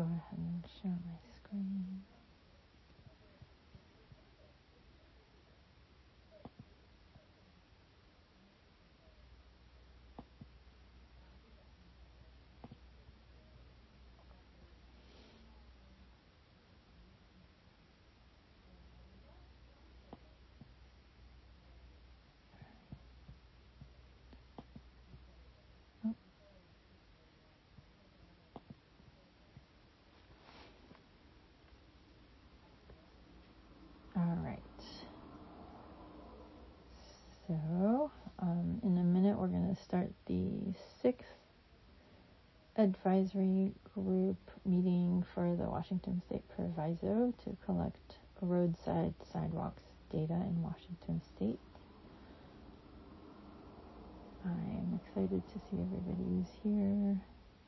ahead and share my screen. All right. So, in a minute, we're going to start the 6th advisory group meeting for the Washington State Proviso to collect roadside sidewalks data in Washington State. I am excited to see everybody who's here.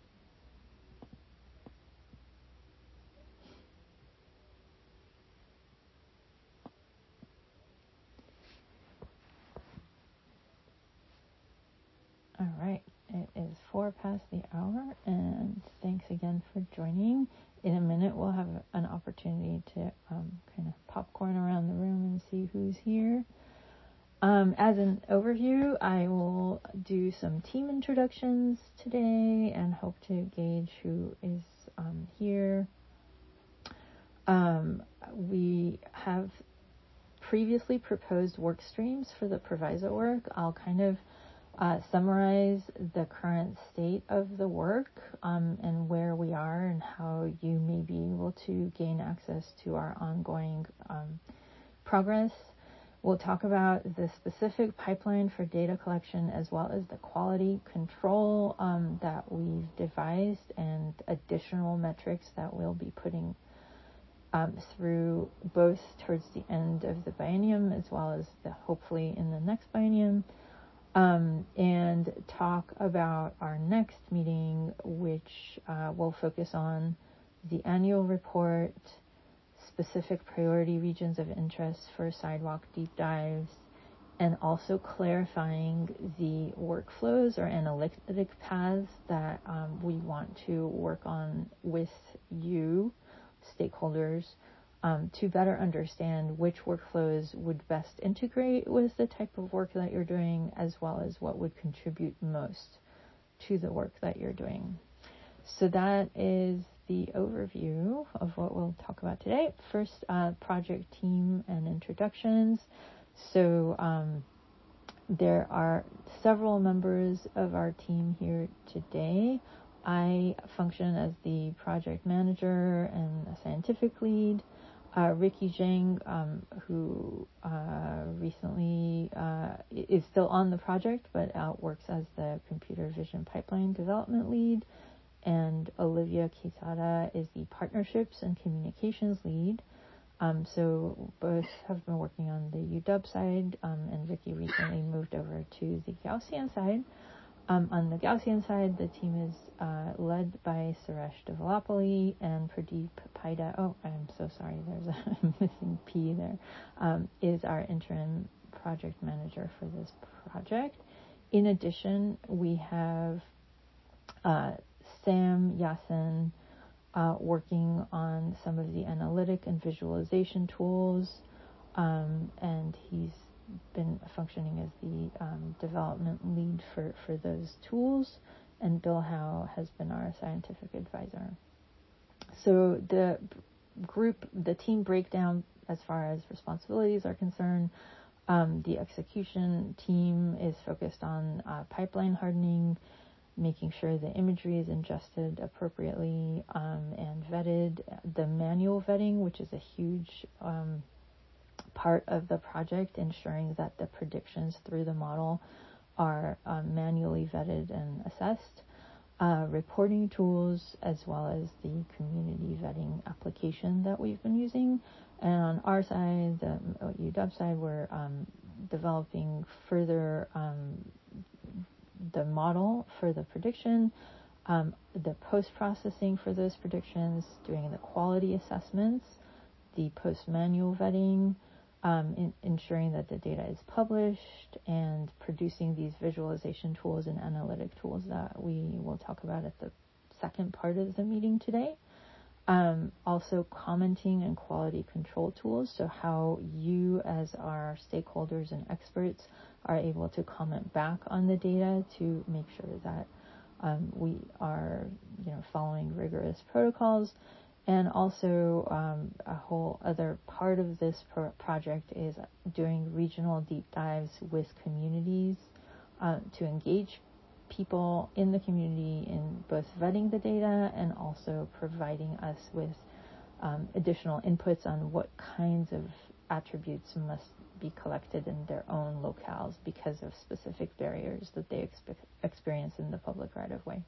All right, it is 4 past the hour, and thanks again for joining. In a minute, we'll have an opportunity to kind of popcorn around the room and see who's here. As an overview, I will do some team introductions today and hope to gauge who is here. We have previously proposed work streams for the Proviso work. I'll kind of summarize the current state of the work and where we are and how you may be able to gain access to our ongoing progress. We'll talk about the specific pipeline for data collection as well as the quality control that we've devised and additional metrics that we'll be putting through both towards the end of the biennium as well as hopefully in the next biennium. And talk about our next meeting, which will focus on the annual report, specific priority regions of interest for sidewalk deep dives, and also clarifying the workflows or analytic paths that we want to work on with you, stakeholders, to better understand which workflows would best integrate with the type of work that you're doing, as well as what would contribute most to the work that you're doing. So that is the overview of what we'll talk about today. First, project team and introductions. So there are several members of our team here today. I function as the project manager and a scientific lead. Ricky Zhang, who recently is still on the project, but works as the computer vision pipeline development lead. And Olivia Quezada is the partnerships and communications lead. So both have been working on the UW side, and Ricky recently moved over to the Gaussian side. On the Gaussian side, the team is led by Suresh Developoli and Pradeep Paida. Oh, I'm so sorry, there's a missing P there. Is our interim project manager for this project. In addition, we have Sam Yasin working on some of the analytic and visualization tools, and he's been functioning as the development lead for those tools, and Bill Howe has been our scientific advisor. So the team breakdown as far as responsibilities are concerned, the execution team is focused on pipeline hardening, making sure the imagery is ingested appropriately and vetted. The manual vetting, which is a huge part of the project, ensuring that the predictions through the model are manually vetted and assessed. Reporting tools, as well as the community vetting application that we've been using. And on our side, the UW side, we're developing further the model for the prediction, the post-processing for those predictions, doing the quality assessments, the post-manual vetting, ensuring that the data is published, and producing these visualization tools and analytic tools that we will talk about at the second part of the meeting today. Also commenting and quality control tools, so how you as our stakeholders and experts are able to comment back on the data to make sure that we are following rigorous protocols. And also a whole other part of this project is doing regional deep dives with communities to engage people in the community in both vetting the data and also providing us with additional inputs on what kinds of attributes must be collected in their own locales because of specific barriers that they experience in the public right-of-way.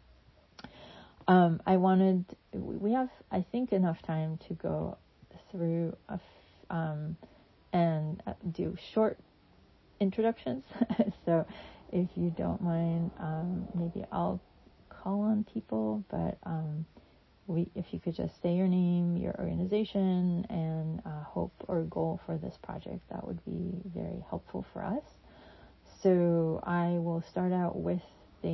We have, I think, enough time to go through and do short introductions. So if you don't mind, maybe I'll call on people, but if you could just say your name, your organization, and hope or goal for this project, that would be very helpful for us. So I will start out with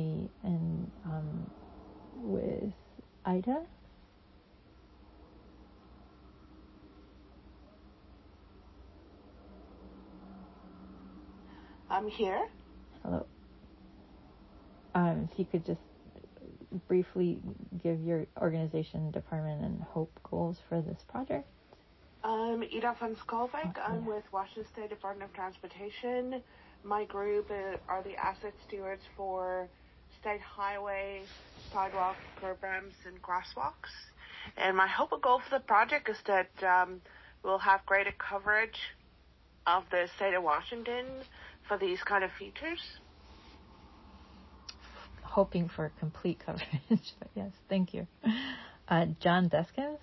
with Ida. I'm here. Hello. If you could just briefly give your organization, department, and hope goals for this project. I'm Ida van Skolvik. I'm with Washington State Department of Transportation. My group are the asset stewards for state highway, sidewalk programs, and crosswalks. And my hope and goal for the project is that we'll have greater coverage of the state of Washington for these kind of features. Hoping for complete coverage, but yes, thank you. John Deskins.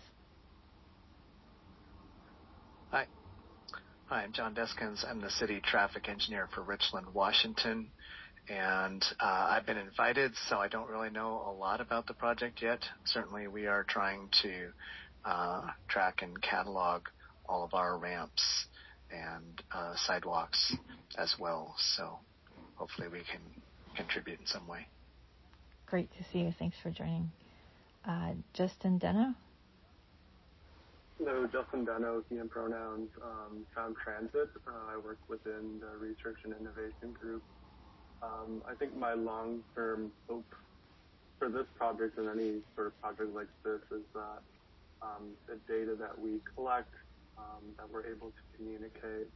Hi, I'm John Deskins. I'm the city traffic engineer for Richland, Washington, and I've been invited, so I don't really know a lot about the project yet. Certainly, we are trying to track and catalog all of our ramps and sidewalks as well, so hopefully we can contribute in some way. Great to see you. Thanks for joining. Justin Deno. Hello, Justin Deno, he and pronouns, Sound Transit. I work within the Research and Innovation Group. I think my long-term hope for this project and any sort of project like this is that the data that we collect, that we're able to communicate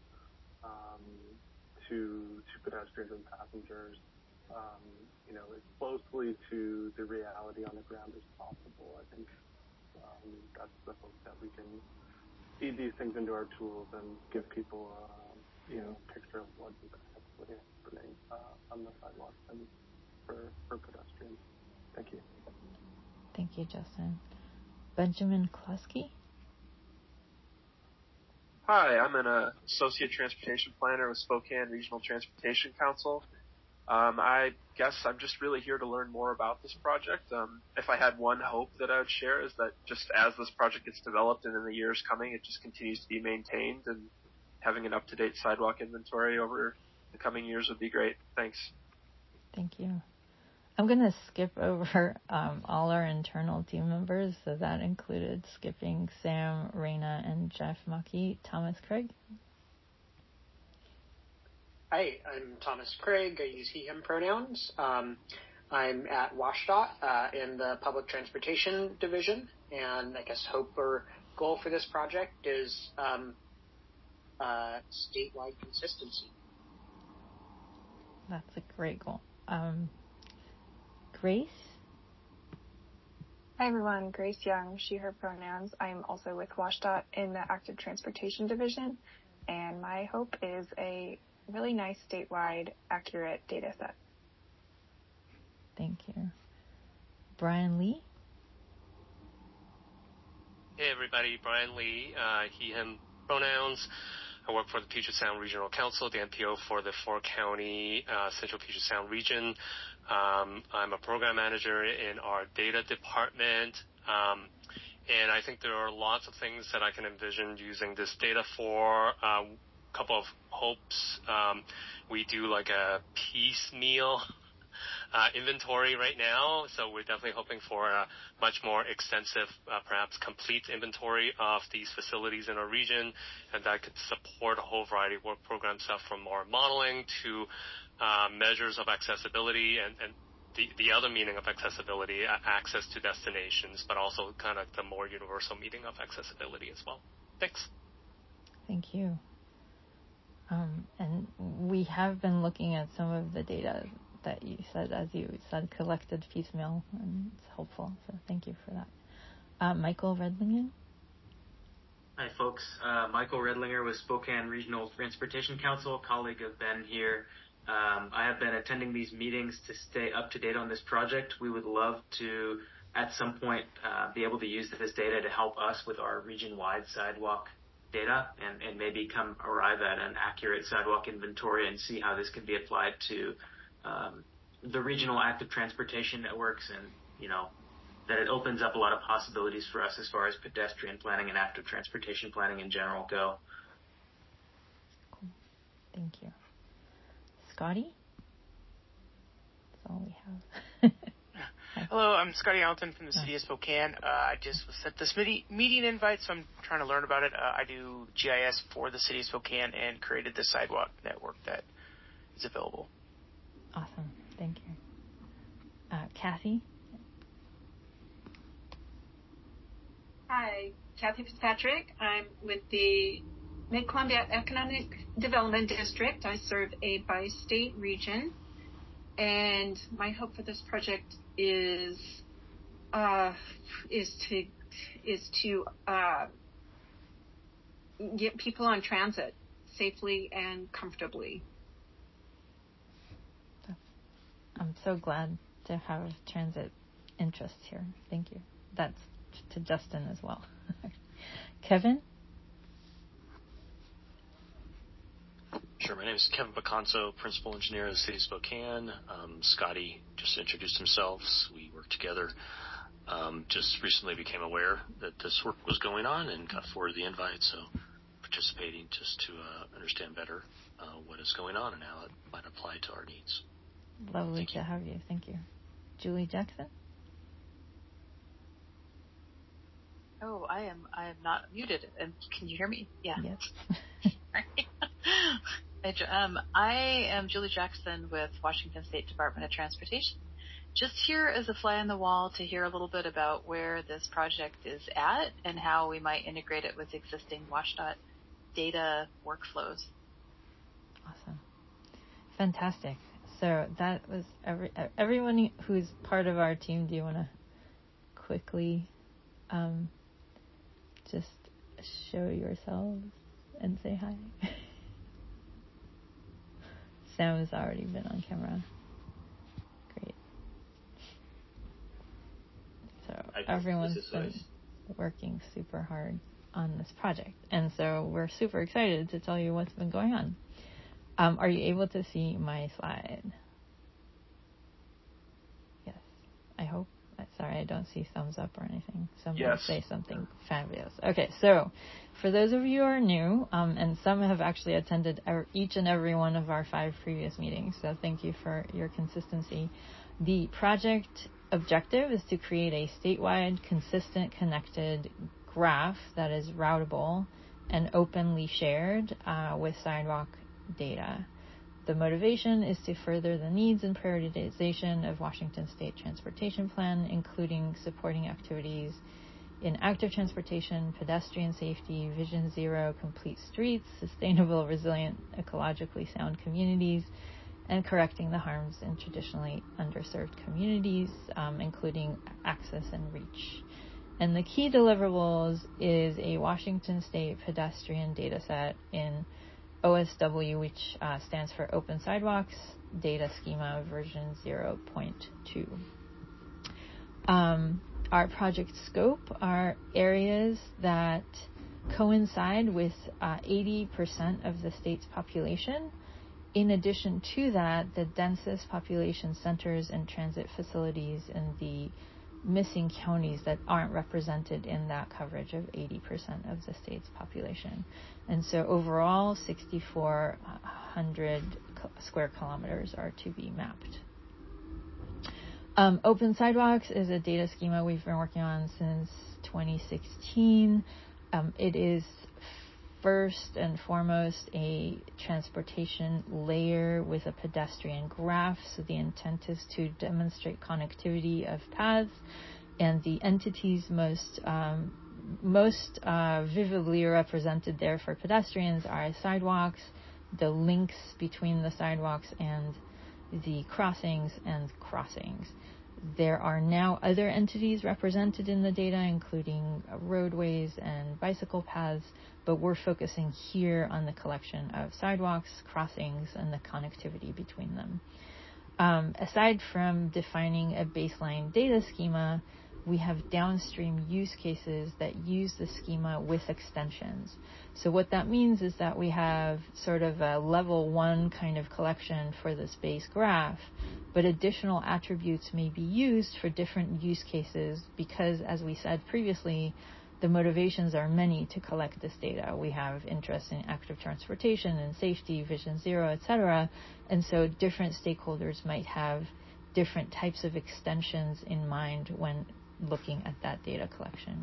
to pedestrians and passengers, as closely to the reality on the ground as possible. I think that's the hope, that we can feed these things into our tools and give people a picture of what is actually happening on the sidewalks and for pedestrians. Thank you. Thank you, Justin. Benjamin Klosky. Hi, I'm an associate transportation planner with Spokane Regional Transportation Council. I guess I'm just really here to learn more about this project. If I had one hope that I would share is that just as this project gets developed and in the years coming, it just continues to be maintained, and having an up-to-date sidewalk inventory over the coming years would be great. Thanks. Thank you. I'm going to skip over all our internal team members, so that included skipping Sam, Raina, and Jeff Mucky. Thomas Craig. Hi, I'm Thomas Craig. I use he, him pronouns. I'm at WashDOT in the Public Transportation Division, and I guess hope or goal for this project is statewide consistency. That's a great goal. Grace? Hi everyone, Grace Young, she, her pronouns. I'm also with WashDOT in the Active Transportation Division, and my hope is a really nice statewide accurate data set. Thank you. Brian Lee? Hey everybody, Brian Lee, he, him pronouns. I work for the Puget Sound Regional Council, the NPO for the 4-county Central Puget Sound region. I'm a program manager in our data department, and I think there are lots of things that I can envision using this data for. A couple of hopes. We do like a piecemeal inventory right now, so we're definitely hoping for a much more extensive, perhaps complete inventory of these facilities in our region, and that could support a whole variety of work program stuff from more modeling to measures of accessibility and the other meaning of accessibility, access to destinations, but also kind of the more universal meaning of accessibility as well. Thanks. Thank you. And we have been looking at some of the data that you said, as you said, collected piecemeal, and it's helpful. So thank you for that. Michael Redlingen. Hi, folks. Michael Redlinger with Spokane Regional Transportation Council, colleague of Ben here. I have been attending these meetings to stay up to date on this project. We would love to, at some point, be able to use this data to help us with our region-wide sidewalk data and maybe arrive at an accurate sidewalk inventory and see how this can be applied to the regional active transportation networks, and, that it opens up a lot of possibilities for us as far as pedestrian planning and active transportation planning in general go. Cool. Thank you. Scotty? That's all we have. Hello, I'm Scotty Alton from the City of Spokane. I just was sent this meeting invite, so I'm trying to learn about it. I do GIS for the City of Spokane and created the sidewalk network that is available. Awesome. Thank you. Kathy? Hi, Kathy Fitzpatrick. I'm with the Mid-Columbia Economic Development District. I serve a bi-state region, and my hope for this project is to get people on transit safely and comfortably. I'm so glad to have transit interests here. Thank you. That's to Justin as well. Kevin? Sure. My name is Kevin Baconso, Principal Engineer of the City of Spokane. Scotty just introduced himself. We work together. Just recently became aware that this work was going on and got forwarded the invite, so participating just to understand better what is going on and how it might apply to our needs. Lovely to have you. Thank you. Julie Jackson? Oh, I am not muted. And can you hear me? Yeah. Yes. I am Julie Jackson with Washington State Department of Transportation. Just here as a fly on the wall to hear a little bit about where this project is at and how we might integrate it with existing WSDOT data workflows. Awesome. Fantastic. So that was everyone who's part of our team. Do you want to quickly just show yourselves and say hi? Sam has already been on camera. Great. So everyone's been working super hard on this project. And so we're super excited to tell you what's been going on. Are you able to see my slide? Yes, I hope. Sorry, I don't see thumbs up or anything. Somebody say something fabulous. Okay, so for those of you who are new, and some have actually attended each and every one of our 5 previous meetings, so thank you for your consistency. The project objective is to create a statewide, consistent, connected graph that is routable and openly shared with sidewalk data. The motivation is to further the needs and prioritization of Washington State Transportation Plan, including supporting activities in active transportation, pedestrian safety, Vision Zero, complete streets, sustainable, resilient, ecologically sound communities, and correcting the harms in traditionally underserved communities, including access and reach. And the key deliverables is a Washington State pedestrian data set in OSW, which stands for Open Sidewalks Data Schema version 0.2. Our project scope are areas that coincide with 80% of the state's population. In addition to that, the densest population centers and transit facilities in the missing counties that aren't represented in that coverage of 80% of the state's population. And so overall, 6,400 square kilometers are to be mapped. Open Sidewalks is a data schema we've been working on since 2016. It is first and foremost a transportation layer with a pedestrian graph. So the intent is to demonstrate connectivity of paths, and the entities most vividly represented there for pedestrians are sidewalks, the links between the sidewalks and the crossings and crossings. There are now other entities represented in the data, including roadways and bicycle paths, but we're focusing here on the collection of sidewalks, crossings, and the connectivity between them. Aside from defining a baseline data schema, we have downstream use cases that use the schema with extensions. So what that means is that we have sort of a level 1 kind of collection for this base graph, but additional attributes may be used for different use cases because, as we said previously, the motivations are many to collect this data. We have interest in active transportation and safety, Vision Zero, etc. And so different stakeholders might have different types of extensions in mind when looking at that data collection.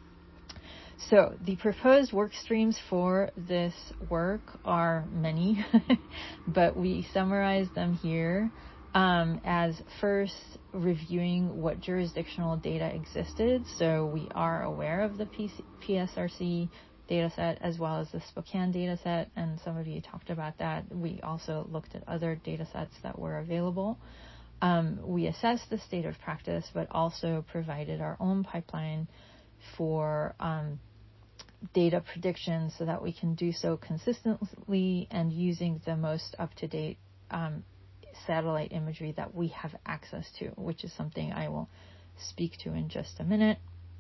So the proposed work streams for this work are many, but we summarize them here as first reviewing what jurisdictional data existed. So we are aware of the PSRC dataset as well as the Spokane dataset, and some of you talked about that. We also looked at other datasets that were available. We assessed the state of practice, but also provided our own pipeline for data prediction so that we can do so consistently and using the most up-to-date satellite imagery that we have access to, which is something I will speak to in just a minute.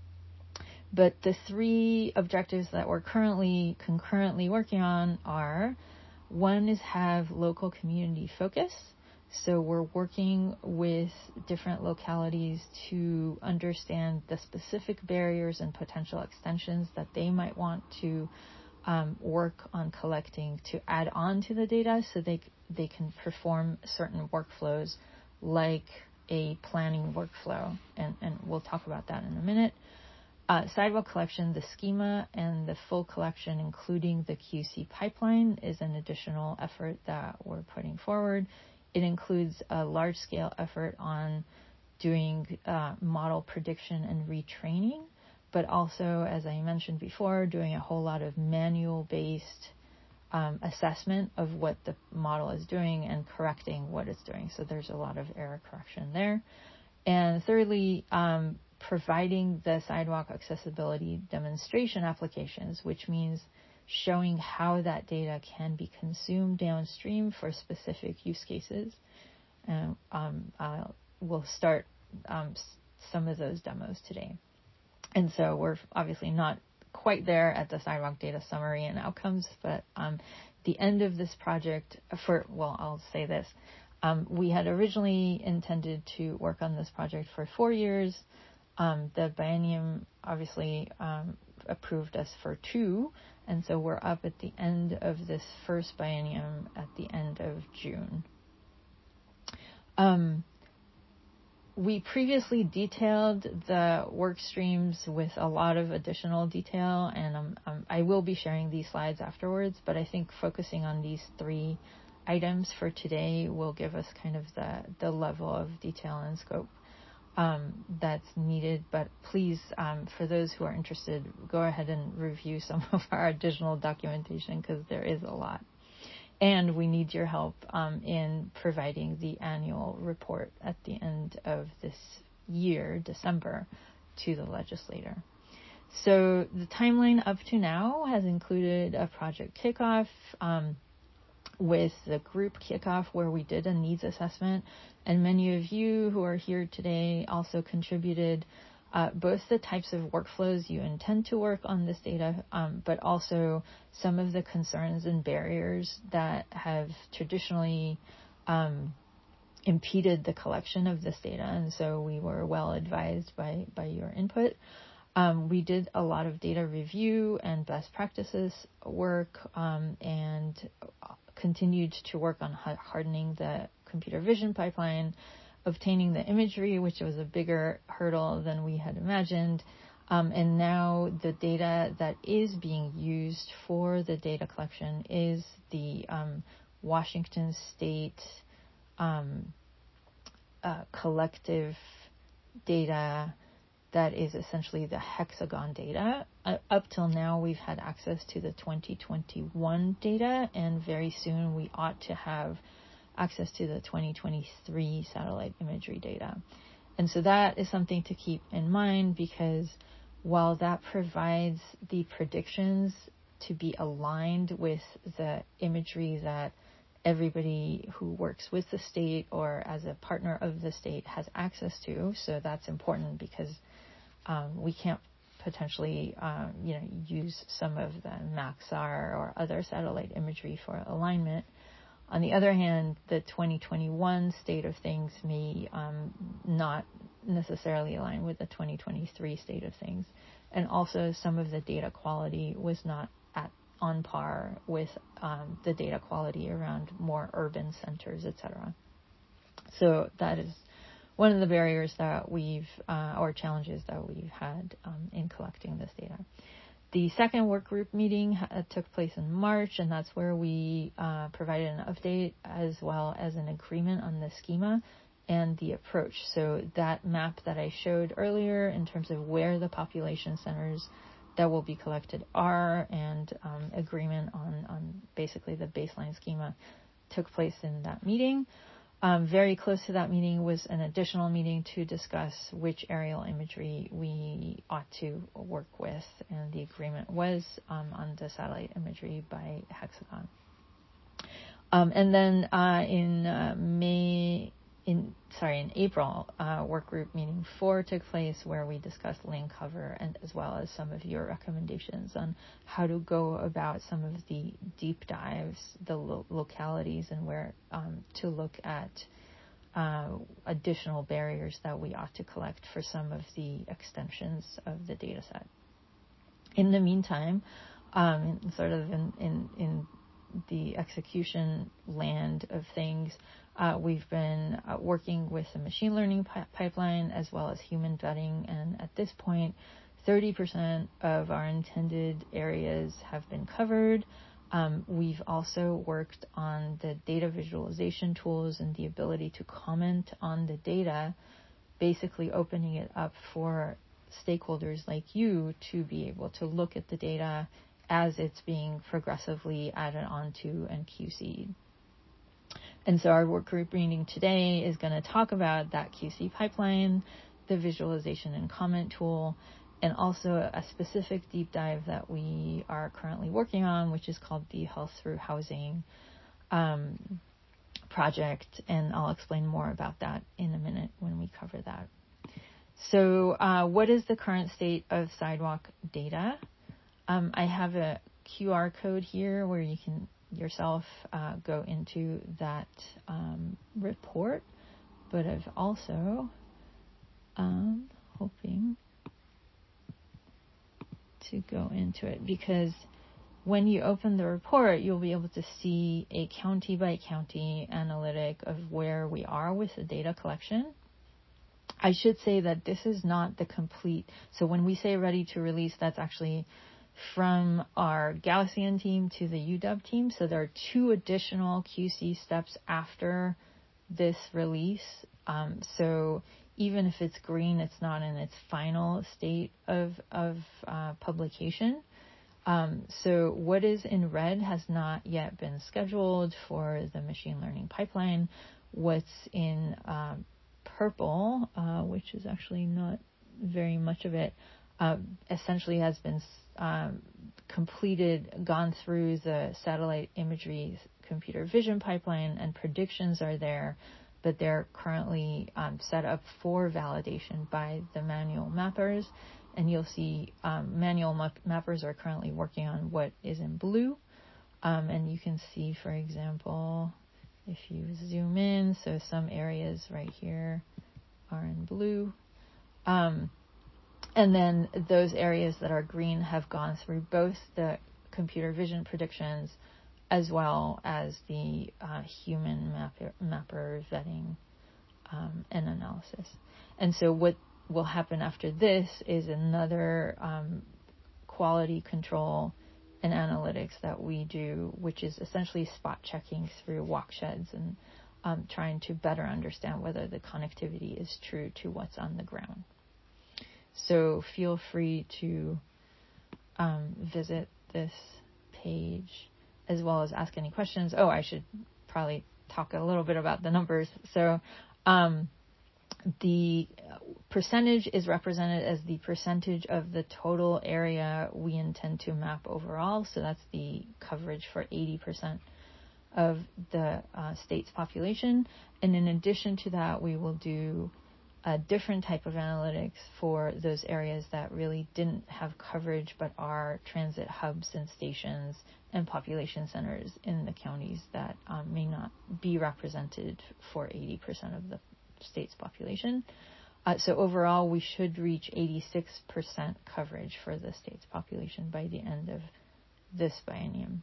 But the 3 objectives that we're concurrently working on are, one is have local community focus. So we're working with different localities to understand the specific barriers and potential extensions that they might want to work on collecting to add on to the data so they can perform certain workflows like a planning workflow. And we'll talk about that in a minute. Sidewalk collection, the schema, and the full collection, including the QC pipeline, is an additional effort that we're putting forward. It includes a large-scale effort on doing model prediction and retraining, but also, as I mentioned before, doing a whole lot of manual-based assessment of what the model is doing and correcting what it's doing. So there's a lot of error correction there. And thirdly, providing the sidewalk accessibility demonstration applications, which means showing how that data can be consumed downstream for specific use cases. And we'll start some of those demos today. And so we're obviously not quite there at the sidewalk data summary and outcomes, but the end of this project I'll say this. We had originally intended to work on this project for 4 years. The biennium obviously approved us for 2, and so we're up at the end of this first biennium at the end of June. We previously detailed the work streams with a lot of additional detail, and I will be sharing these slides afterwards, but I think focusing on these 3 items for today will give us kind of the level of detail and scope that's needed. But please, for those who are interested, go ahead and review some of our additional documentation because there is a lot. And we need your help in providing the annual report at the end of this year, December, to the legislator. So the timeline up to now has included a project kickoff with the group kickoff where we did a needs assessment. And many of you who are here today also contributed both the types of workflows you intend to work on this data, but also some of the concerns and barriers that have traditionally impeded the collection of this data. And so we were well advised by your input. We did a lot of data review and best practices work and continued to work on hardening the computer vision pipeline, obtaining the imagery, which was a bigger hurdle than we had imagined. And now the data that is being used for the data collection is the Washington State collective data that is essentially the hexagon data. Up till now, we've had access to the 2021 data, and very soon we ought to have access to the 2023 satellite imagery data. And so that is something to keep in mind, because while that provides the predictions to be aligned with the imagery that everybody who works with the state or as a partner of the state has access to, so that's important because we can't potentially use some of the Maxar or other satellite imagery for alignment. On the other hand, the 2021 state of things may not necessarily align with the 2023 state of things. And also some of the data quality was not on par with the data quality around more urban centers, etc. So that is one of the barriers that we've, or challenges that we've had in collecting this data. The second work group meeting took place in March, and that's where we provided an update as well as an agreement on the schema and the approach. So that map that I showed earlier in terms of where the population centers that will be collected are, and agreement on basically the baseline schema took place in that meeting. Very close to that meeting was an additional meeting to discuss which aerial imagery we ought to work with, and the agreement was on the satellite imagery by Hexagon. And then in April, work group meeting 4 took place, where we discussed land cover and as well as some of your recommendations on how to go about some of the deep dives, the localities, and where to look at additional barriers that we ought to collect for some of the extensions of the data set. In the meantime, sort of in the execution land of things, we've been working with a machine learning pipeline as well as human vetting, and at this point 30% of our intended areas have been covered. We've also worked on the data visualization tools and the ability to comment on the data, basically opening it up for stakeholders like you to be able to look at the data as it's being progressively added onto and QC'd. And so our work group meeting today is going to talk about that QC pipeline, the visualization and comment tool, and also a specific deep dive that we are currently working on, which is called the Health Through Housing project. And I'll explain more about that in a minute when we cover that. So what is the current state of sidewalk data? I have a QR code here where you can yourself go into that report, but I've also hoping to go into it, because when you open the report, you'll be able to see a county by county analytic of where we are with the data collection. I should say that this is not the complete, so when we say ready to release, that's actually from our Galaxian team to the UW team. So there are 2 additional QC steps after this release. So even if it's green, it's not in its final state of publication. So what is in red has not yet been scheduled for the machine learning pipeline. What's in purple, which is actually not very much of it, essentially has been completed, gone through the satellite imagery computer vision pipeline, and predictions are there, but they're currently set up for validation by the manual mappers. And you'll see manual mappers are currently working on what is in blue. And you can see, for example, if you zoom in, so some areas right here are in blue. And then those areas that are green have gone through both the computer vision predictions as well as the human mapper vetting and analysis. And so what will happen after this is another quality control and analytics that we do, which is essentially spot checking through walksheds and trying to better understand whether the connectivity is true to what's on the ground. So feel free to visit this page as well as ask any questions. Oh, I should probably talk a little bit about the numbers. So the percentage is represented as the percentage of the total area we intend to map overall. So that's the coverage for 80% of the state's population. And in addition to that, we will do a different type of analytics for those areas that really didn't have coverage but are transit hubs and stations and population centers in the counties that may not be represented for 80% of the state's population. So overall, we should reach 86% coverage for the state's population by the end of this biennium.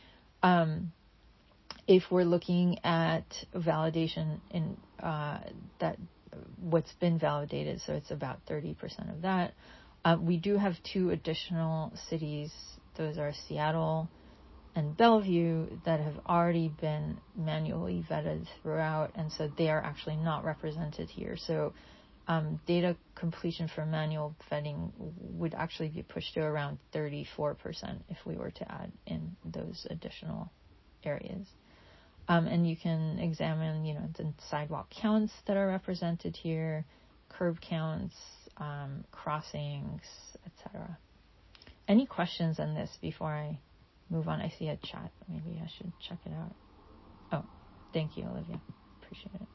If we're looking at validation in that what's been validated, so it's about 30% of that. We do have two additional cities, those are Seattle and Bellevue, that have already been manually vetted throughout, and so they are actually not represented here. So data completion for manual vetting would actually be pushed to around 34% if we were to add in those additional areas. And you can examine, the sidewalk counts that are represented here, curb counts, crossings, etc. Any questions on this before I move on? I see a chat. Maybe I should check it out. Oh, thank you, Olivia. Appreciate it.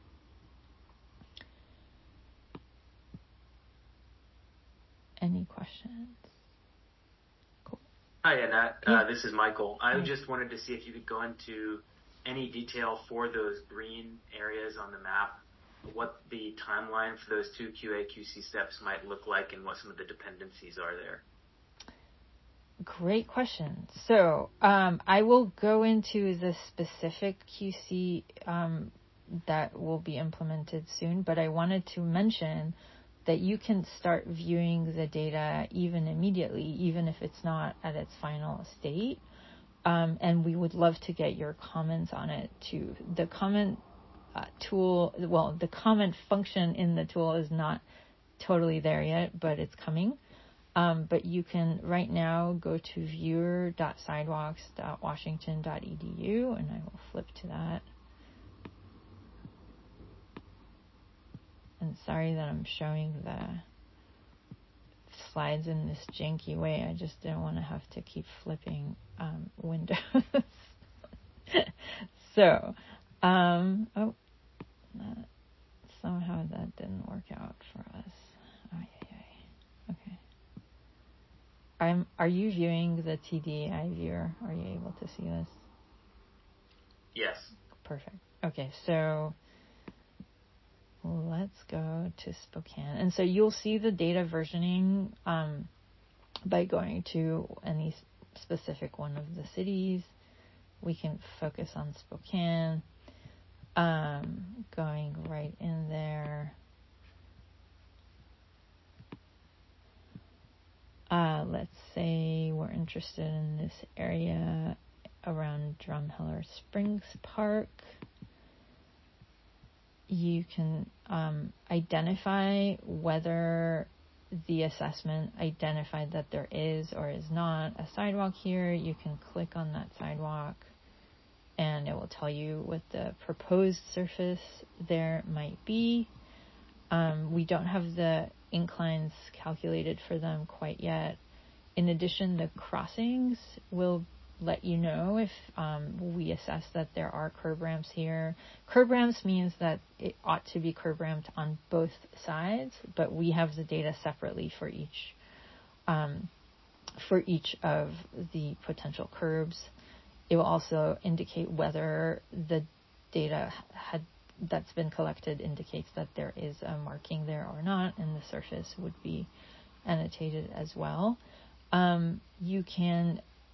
Any questions? Cool. Hi, Annette. Yeah. This is Michael. I just wanted to see if you could go into any detail for those green areas on the map, what the timeline for those two QA/QC steps might look like, and what some of the dependencies are there. Great question. So I will go into the specific QC that will be implemented soon, but I wanted to mention that you can start viewing the data even immediately, even if it's not at its final state. And we would love to get your comments on it too. The comment tool, the comment function in the tool is not totally there yet, but it's coming. But you can right now go to viewer.sidewalks.washington.edu, and I will flip to that. And sorry that I'm showing the slides in this janky way. I just didn't want to have to keep flipping windows. So, somehow that didn't work out for us. Okay. Are you viewing the TDI viewer? Are you able to see this? Yes. Perfect. Okay, so let's go to Spokane. And so you'll see the data versioning by going to any specific one of the cities. We can focus on Spokane, going right in there. Let's say we're interested in this area around Drumheller Springs Park. You can identify whether the assessment identified that there is or is not a sidewalk here. You can click on that sidewalk and it will tell you what the proposed surface there might be. We don't have the inclines calculated for them quite yet. In addition, the crossings will let you know if we assess that there are curb ramps here. Curb ramps means that it ought to be curb ramped on both sides, but we have the data separately for each of the potential curbs. It will also indicate whether the data that's been collected indicates that there is a marking there or not, and the surface would be annotated as well. You can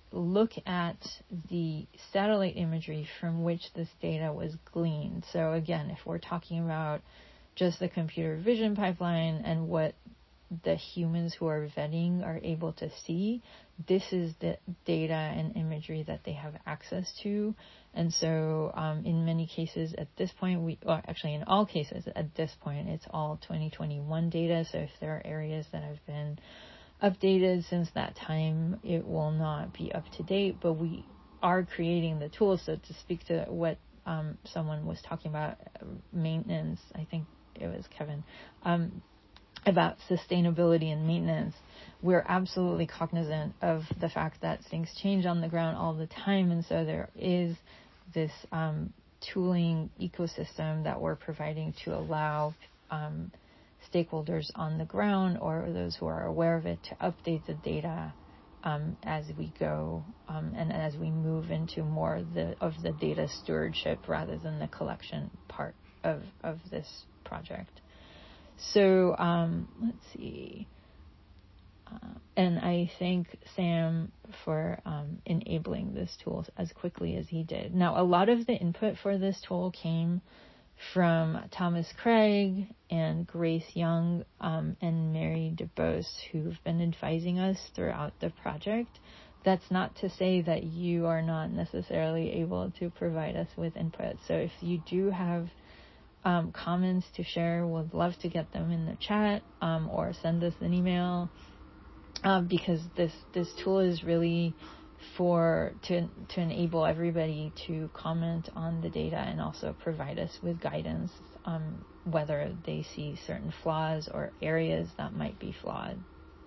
look at the satellite imagery from which this data was gleaned. So again, if we're talking about just the computer vision pipeline and what the humans who are vetting are able to see, this is the data and imagery that they have access to. And so in many cases at this point, actually in all cases at this point, it's all 2021 data. So if there are areas that have been updated since that time, it will not be up to date, but we are creating the tools. So to speak to what someone was talking about, maintenance, I think it was Kevin, about sustainability and maintenance, we're absolutely cognizant of the fact that things change on the ground all the time. And so there is this tooling ecosystem that we're providing to allow stakeholders on the ground or those who are aware of it to update the data as we go and as we move into more of the data stewardship rather than the collection part of this project. So let's see. And I thank Sam for enabling this tool as quickly as he did. Now, a lot of the input for this tool came from Thomas Craig and Grace Young and Mary DeBose, who've been advising us throughout the project. That's not to say that you are not necessarily able to provide us with input. So if you do have comments to share, would love to get them in the chat or send us an email because this tool is really to enable everybody to comment on the data and also provide us with guidance whether they see certain flaws or areas that might be flawed.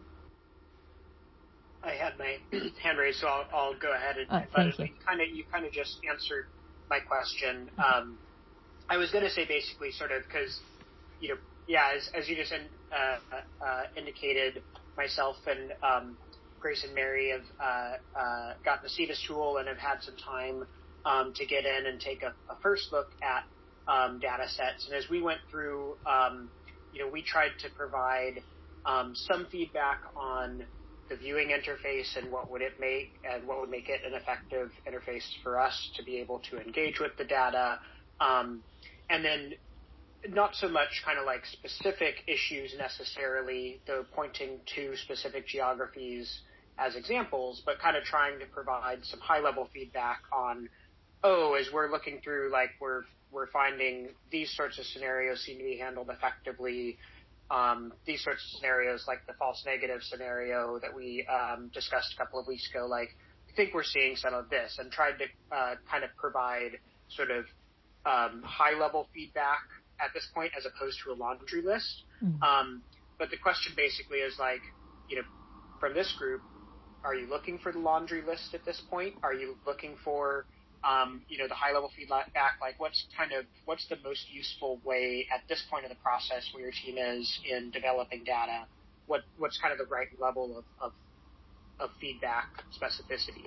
I had my hand raised, so I'll go ahead and thank you. You kind of just answered my question. I was going to say basically sort of because, as you just indicated, myself and Grace and Mary have gotten to see this tool and have had some time to get in and take a first look at data sets. And as we went through, we tried to provide some feedback on the viewing interface and what would make it an effective interface for us to be able to engage with the data. And then not so much kind of like specific issues necessarily, though pointing to specific geographies as examples, but kind of trying to provide some high-level feedback on, as we're looking through, like we're finding these sorts of scenarios seem to be handled effectively. These sorts of scenarios, like the false negative scenario that we discussed a couple of weeks ago, like I think we're seeing some of this, and tried to kind of provide sort of high-level feedback at this point as opposed to a laundry list. But the question basically is like, from this group, are you looking for the laundry list at this point? Are you looking for, the high-level feedback? Like, what's the most useful way at this point of the process where your team is in developing data? What's kind of the right level of feedback specificity?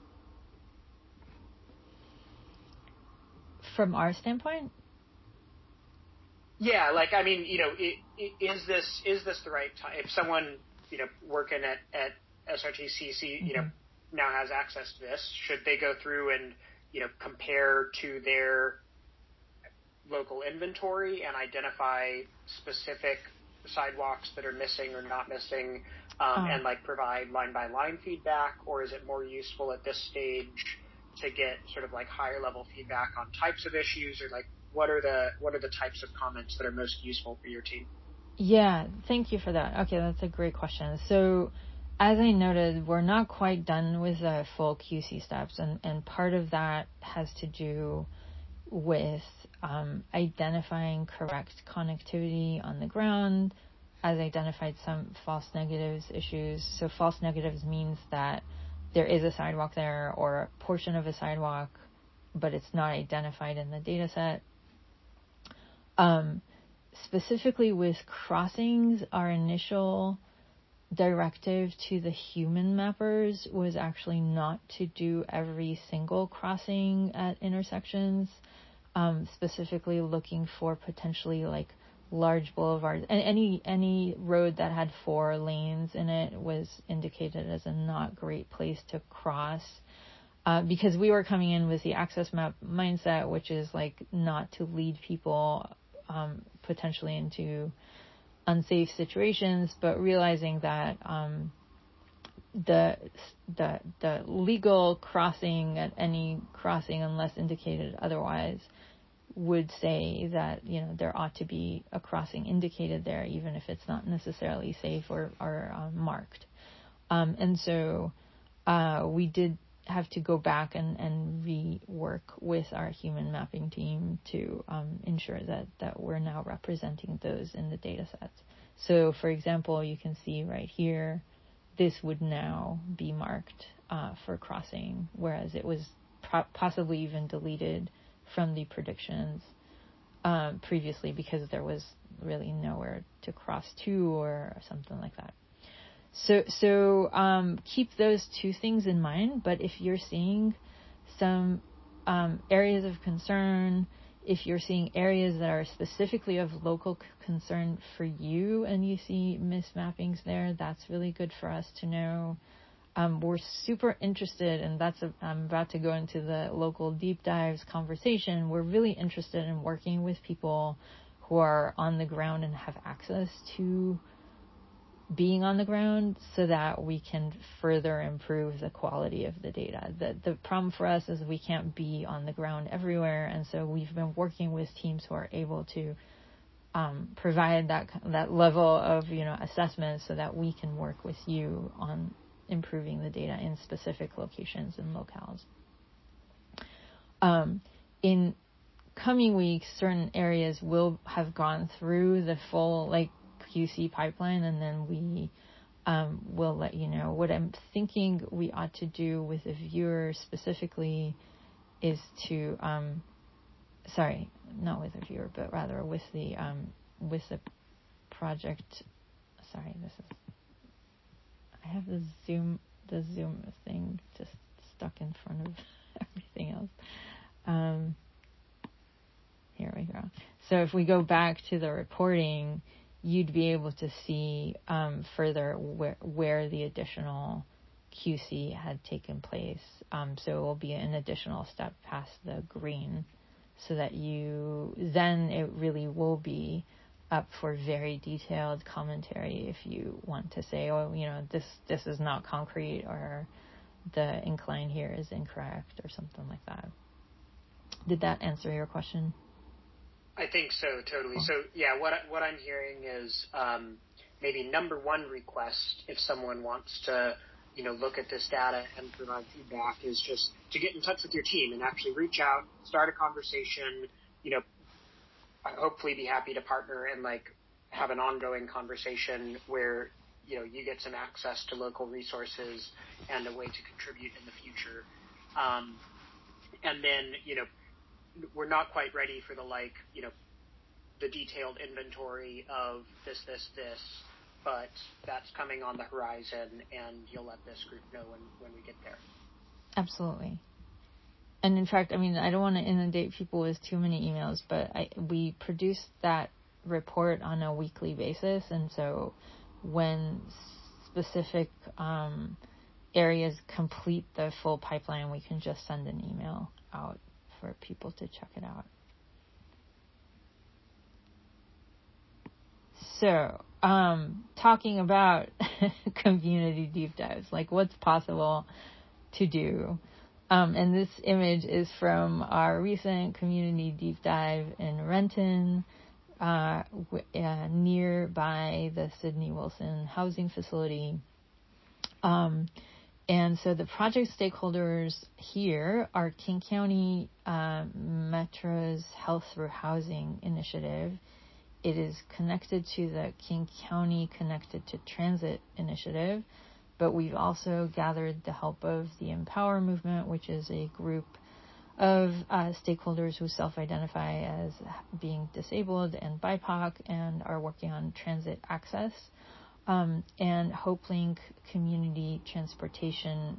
From our standpoint? Yeah, like, I mean, is this the right time? If someone, working at SRTCC, now has access to this, should they go through and, compare to their local inventory and identify specific sidewalks that are missing or not missing, and like provide line by line feedback? Or is it more useful at this stage to get sort of like higher level feedback on types of issues, or like what are the types of comments that are most useful for your team? Yeah, thank you for that. Okay, that's a great question. So as I noted, we're not quite done with the full QC steps, and part of that has to do with identifying correct connectivity on the ground, as identified some false negatives issues. So false negatives means that there is a sidewalk there or a portion of a sidewalk, but it's not identified in the data set. Specifically with crossings, our initial directive to the human mappers was actually not to do every single crossing at intersections, specifically looking for potentially like large boulevards, and any road that had 4 lanes in it was indicated as a not great place to cross, because we were coming in with the access map mindset, which is like not to lead people potentially into unsafe situations, but realizing that the legal crossing at any crossing, unless indicated otherwise, would say that, you know, there ought to be a crossing indicated there, even if it's not necessarily safe or marked. And so we did have to go back and rework with our human mapping team to ensure that we're now representing those in the data sets. So, for example, you can see right here, this would now be marked for crossing, whereas it was possibly even deleted from the predictions previously because there was really nowhere to cross to or something like that. So keep those 2 things in mind. But if you're seeing some areas of concern, if you're seeing areas that are specifically of local concern for you and you see mismappings there, that's really good for us to know. We're super interested, and I'm about to go into the local deep dives conversation. We're really interested in working with people who are on the ground and have access to being on the ground so that we can further improve the quality of the data. The problem for us is we can't be on the ground everywhere, and so we've been working with teams who are able to provide that level of, you know, assessment so that we can work with you on improving the data in specific locations and locales. In coming weeks, certain areas will have gone through the full QC pipeline, and then we will let you know. What I'm thinking we ought to do with a viewer specifically is to, sorry, not with a viewer, but rather with the project. Sorry, I have the Zoom thing just stuck in front of everything else. Here we go. So if we go back to the reporting, you'd be able to see further where the additional QC had taken place. So it will be an additional step past the green, so that then it really will be up for very detailed commentary if you want to say, oh, you know, this is not concrete, or the incline here is incorrect, or something like that. Did that answer your question? I think so, totally. So, yeah, what I'm hearing is maybe number 1 request, if someone wants to, you know, look at this data and provide feedback, is just to get in touch with your team and actually reach out, start a conversation, you know, hopefully be happy to partner and have an ongoing conversation where, you know, you get some access to local resources and a way to contribute in the future. And then, you know, we're not quite ready for the detailed inventory of this, but that's coming on the horizon, and you'll let this group know when we get there. Absolutely. And in fact, I mean, I don't want to inundate people with too many emails, but we produce that report on a weekly basis, and so when specific areas complete the full pipeline, we can just send an email out for people to check it out. So, talking about community deep dives, what's possible to do. And this image is from our recent community deep dive in Renton, nearby the Sidney Wilson housing facility. And so the project stakeholders here are King County Metro's Health Through Housing initiative. It is connected to the King County Connected to Transit initiative, but we've also gathered the help of the Empower Movement, which is a group of stakeholders who self-identify as being disabled and BIPOC and are working on transit access. And HopeLink community transportation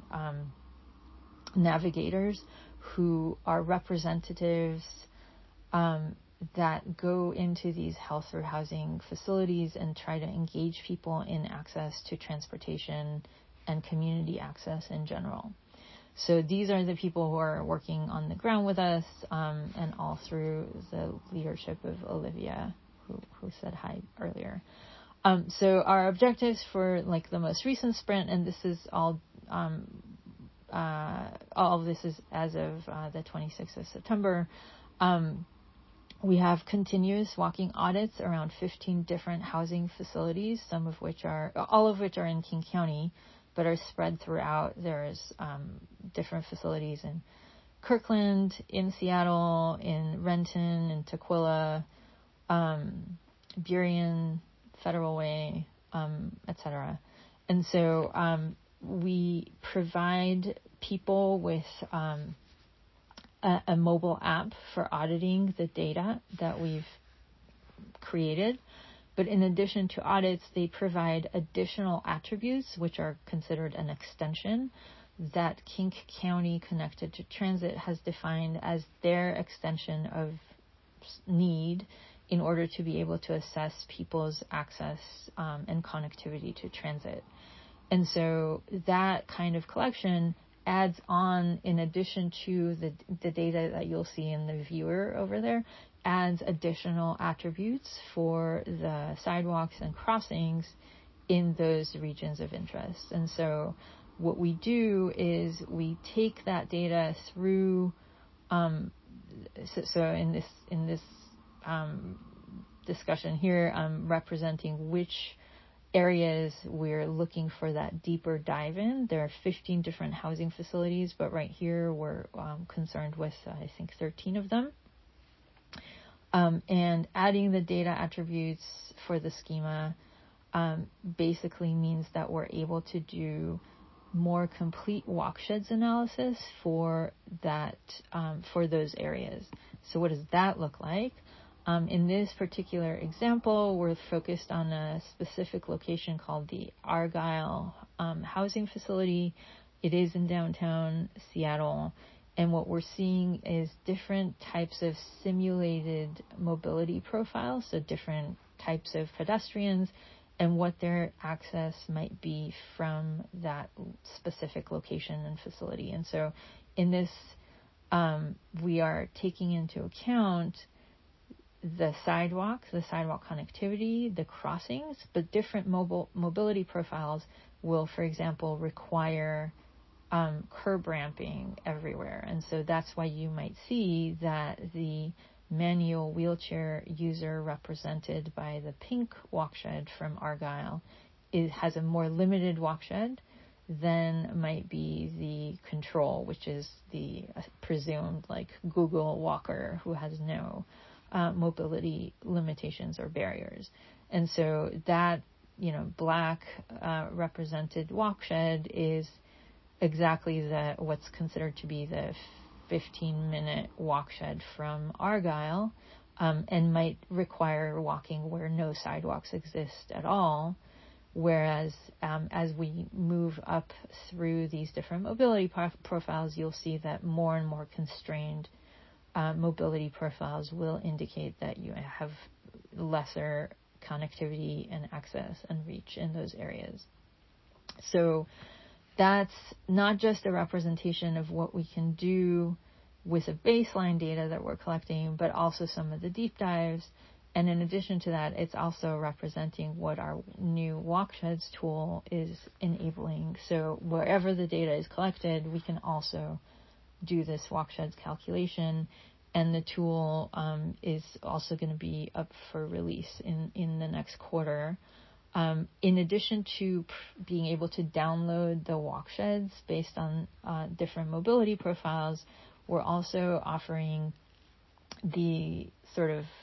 navigators who are representatives that go into these health or housing facilities and try to engage people in access to transportation and community access in general. So these are the people who are working on the ground with us, and all through the leadership of Olivia, who said hi earlier. So our objectives for like the most recent sprint, and this is all of this is as of the 26th of September. We have continuous walking audits around 15 different housing facilities, all of which are in King County, but are spread throughout. There's different facilities in Kirkland, in Seattle, in Renton, in Tukwila, Burien, Federal Way, etc. And so we provide people with a mobile app for auditing the data that we've created. But in addition to audits, they provide additional attributes, which are considered an extension, that King County Connected to Transit has defined as their extension of need in order to be able to assess people's access and connectivity to transit. And so that kind of collection adds on, in addition to the data that you'll see in the viewer over there, adds additional attributes for the sidewalks and crossings in those regions of interest. And so what we do is we take that data through, so in this discussion here, I'm representing which areas we're looking for that deeper dive in. There are 15 different housing facilities, but right here we're concerned with, I think, 13 of them. And adding the data attributes for the schema basically means that we're able to do more complete walksheds analysis for that for those areas. So what does that look like? In this particular example, we're focused on a specific location called the Argyle housing facility. It is in downtown Seattle. And what we're seeing is different types of simulated mobility profiles, so different types of pedestrians and what their access might be from that specific location and facility. And so in this, we are taking into account the sidewalk connectivity, the crossings, but different mobility profiles will, for example, require curb ramping everywhere. And so that's why you might see that the manual wheelchair user represented by the pink walkshed from Argyle has a more limited walkshed than might be the control, which is the presumed like Google walker who has no mobility limitations or barriers. And so that, black represented walkshed is exactly what's considered to be the 15-minute walkshed from Argyle, and might require walking where no sidewalks exist at all. Whereas as we move up through these different mobility profiles, you'll see that more and more constrained mobility profiles will indicate that you have lesser connectivity and access and reach in those areas. So that's not just a representation of what we can do with the baseline data that we're collecting, but also some of the deep dives. And in addition to that, it's also representing what our new walksheds tool is enabling. So wherever the data is collected, we can also do this walksheds calculation. And the tool is also going to be up for release in the next quarter. In addition to being able to download the walksheds based on different mobility profiles, we're also offering the sort of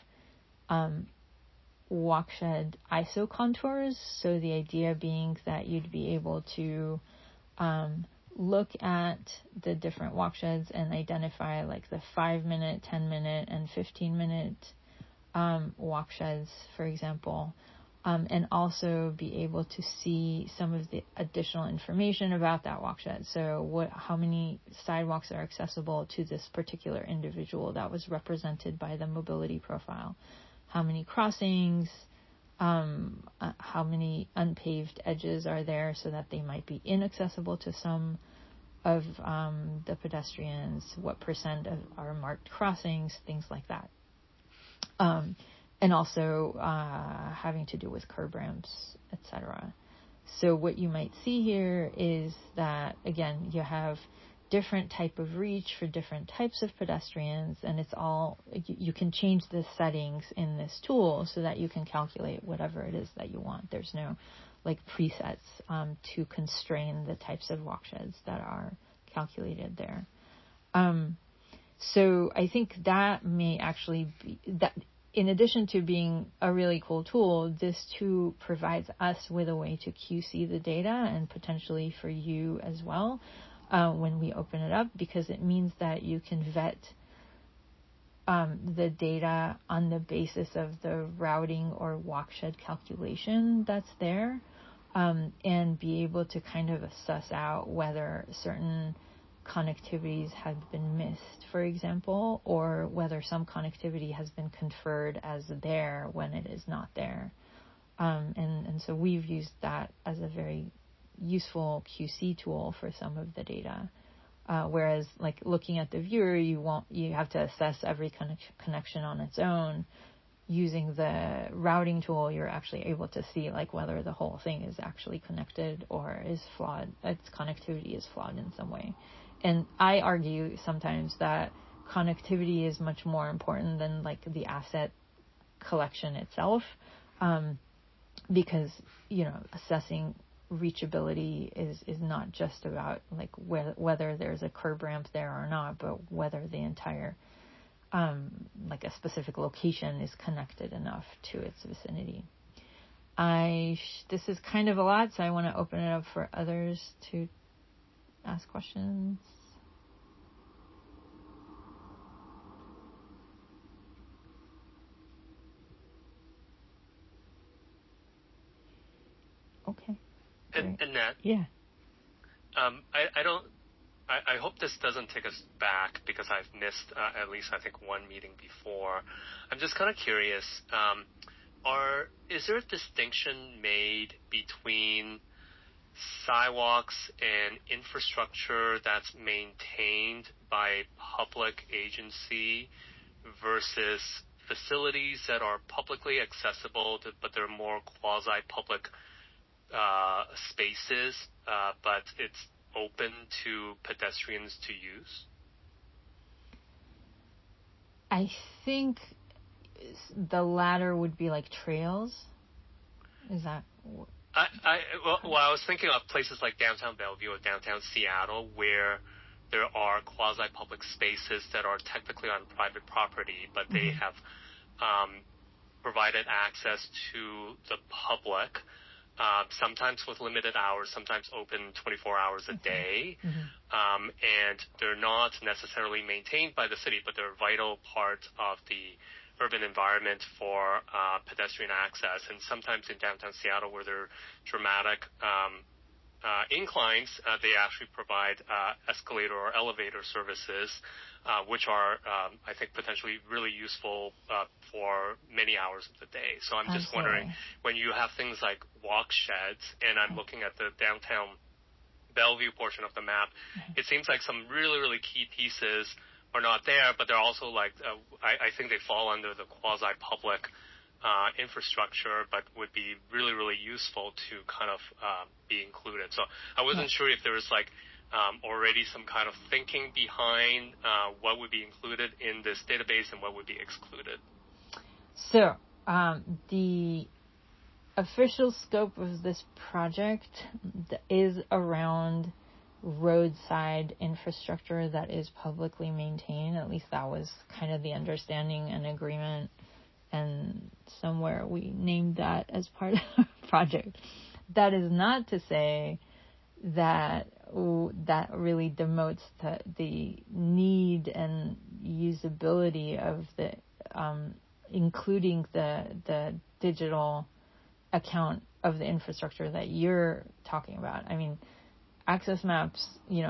walkshed ISO contours. So the idea being that you'd be able to look at the different walksheds and identify like the 5-minute, 10-minute, and 15-minute walksheds, for example. and also be able to see some of the additional information about that walkshed. So how many sidewalks are accessible to this particular individual that was represented by the mobility profile? How many crossings? How many unpaved edges are there so that they might be inaccessible to some of the pedestrians? What percent are marked crossings? Things like that. And also having to do with curb ramps, etc. So what you might see here is that, again, you have different type of reach for different types of pedestrians, and it's all, you can change the settings in this tool so that you can calculate whatever it is that you want. There's no like presets to constrain the types of walksheds that are calculated there. So I think that may actually be that. In addition to being a really cool tool, this too provides us with a way to QC the data and potentially for you as well when we open it up, because it means that you can vet the data on the basis of the routing or walkshed calculation that's there, and be able to kind of assess out whether certain connectivities have been missed, for example, or whether some connectivity has been conferred as there when it is not there. And so we've used that as a very useful QC tool for some of the data. Whereas like looking at the viewer, you have to assess every connection on its own. Using the routing tool, you're actually able to see like whether the whole thing is actually connected or is flawed, its connectivity is flawed in some way. And I argue sometimes that connectivity is much more important than like the asset collection itself, because, you know, assessing reachability is not just about like whether there's a curb ramp there or not, but whether the entire like a specific location is connected enough to its vicinity. This is kind of a lot, so I want to open it up for others to ask questions. Okay. And Nat? Yeah. I hope this doesn't take us back because I've missed at least I think one meeting before. I'm just kind of curious. Is there a distinction made between sidewalks and infrastructure that's maintained by a public agency versus facilities that are publicly accessible, but they're more quasi-public spaces, but it's open to pedestrians to use? I think the latter would be like trails. Is that? I was thinking of places like downtown Bellevue or downtown Seattle where there are quasi-public spaces that are technically on private property, but they have provided access to the public, sometimes with limited hours, sometimes open 24 hours a day, and they're not necessarily maintained by the city, but they're a vital part of the urban environment for pedestrian access. And sometimes in downtown Seattle, where there are dramatic inclines, they actually provide escalator or elevator services, which are, I think, potentially really useful for many hours of the day. So I'm just wondering, when you have things like walk sheds, and I'm looking at the downtown Bellevue portion of the map, it seems like some really, really key pieces are not there, but they're also like, I think they fall under the quasi-public infrastructure, but would be really, really useful to kind of be included. So I wasn't sure if there was like already some kind of thinking behind what would be included in this database and what would be excluded. So the official scope of this project is around roadside infrastructure that is publicly maintained. At least that was kind of the understanding and agreement, and somewhere we named that as part of the project. That is not to say that that really demotes the need and usability of the including the digital account of the infrastructure that you're talking about. I mean, Access Maps,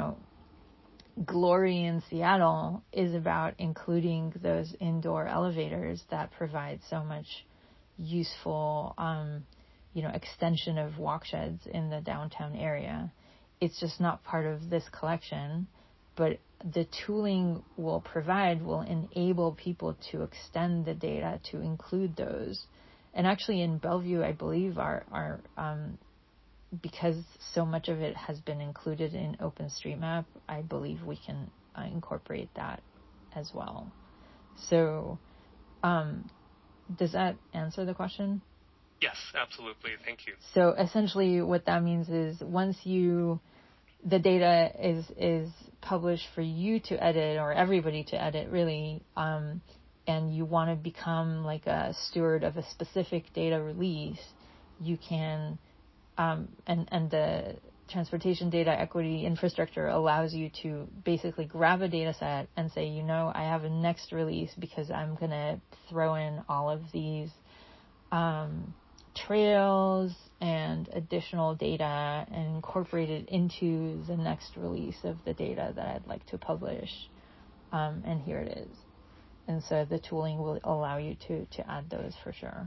glory in Seattle is about including those indoor elevators that provide so much useful, extension of walk sheds in the downtown area. It's just not part of this collection, but the tooling will enable people to extend the data to include those. And actually in Bellevue, I believe our because so much of it has been included in OpenStreetMap, I believe we can incorporate that as well. So, does that answer the question? Yes, absolutely. Thank you. So essentially what that means is once the data is published for you to edit, or everybody to edit really, and you want to become like a steward of a specific data release, you can, and the transportation data equity infrastructure allows you to basically grab a data set and say, I have a next release because I'm going to throw in all of these trails and additional data and incorporate it into the next release of the data that I'd like to publish. And here it is. And so the tooling will allow you to add those for sure.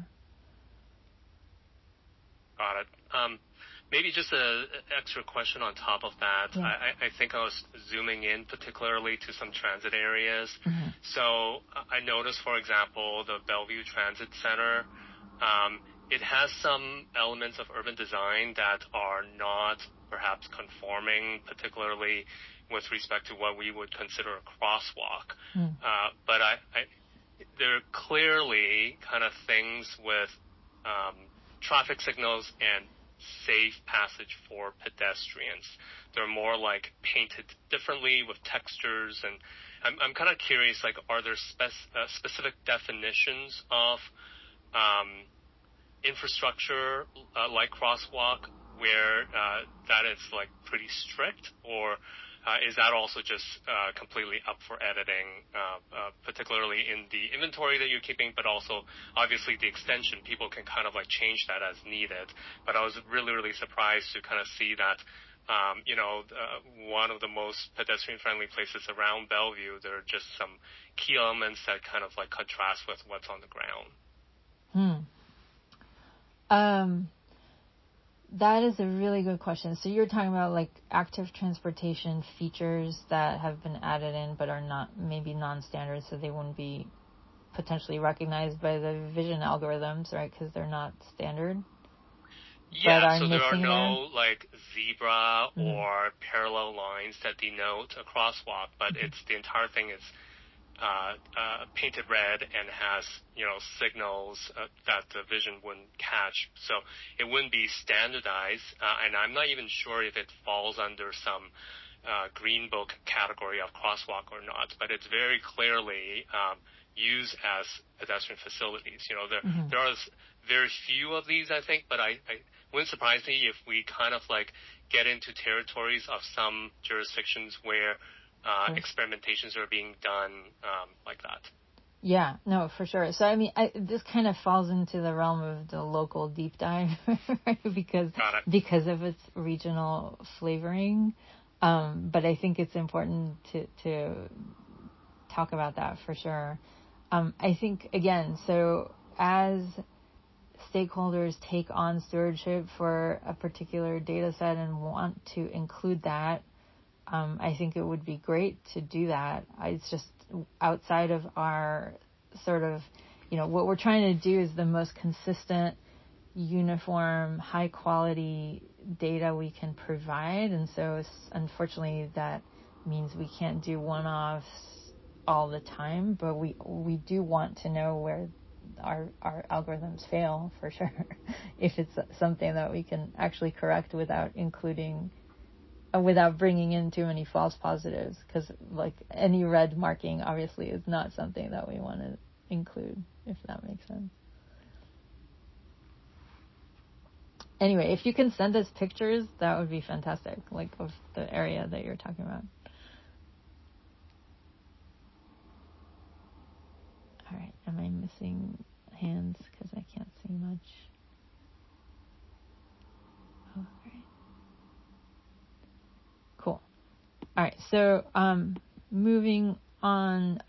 Got it. Maybe just an extra question on top of that. Yeah. I think I was zooming in particularly to some transit areas. Mm-hmm. So I noticed, for example, the Bellevue Transit Center, it has some elements of urban design that are not perhaps conforming, particularly with respect to what we would consider a crosswalk. Mm. But there are clearly kind of things with traffic signals and safe passage for pedestrians. They're more like painted differently with textures, and I'm kind of curious, like, are there specific definitions of infrastructure like crosswalk where that is like pretty strict, or is that also just completely up for editing, particularly in the inventory that you're keeping, but also obviously the extension, people can kind of like change that as needed. But I was really, really surprised to kind of see that, one of the most pedestrian-friendly places around Bellevue, there are just some key elements that kind of like contrast with what's on the ground. That is a really good question. So you're talking about like active transportation features that have been added in but are not maybe non-standard, so they wouldn't be potentially recognized by the vision algorithms, right? Because they're not standard. Yeah, so there are no like zebra or parallel lines that denote a crosswalk, but it's the entire thing is painted red and has, signals that the vision wouldn't catch. So it wouldn't be standardized, and I'm not even sure if it falls under some Green Book category of crosswalk or not, but it's very clearly used as pedestrian facilities. There are very few of these, I think, but I wouldn't surprise me if we kind of like get into territories of some jurisdictions where experimentations are being done like that. Yeah, no, for sure. So, I mean, this kind of falls into the realm of the local deep dive, right? because of its regional flavoring. But I think it's important to talk about that for sure. I think, again, so as stakeholders take on stewardship for a particular data set and want to include that, I think it would be great to do that. It's just outside of our sort of, what we're trying to do is the most consistent, uniform, high quality data we can provide. And so unfortunately that means we can't do one-offs all the time, but we do want to know where our algorithms fail for sure. If it's something that we can actually correct without bringing in too many false positives, because like any red marking obviously is not something that we want to include, if that makes sense. Anyway, if you can send us pictures, that would be fantastic, like of the area that you're talking about. All right, am I missing hands because I can't see much? So moving on,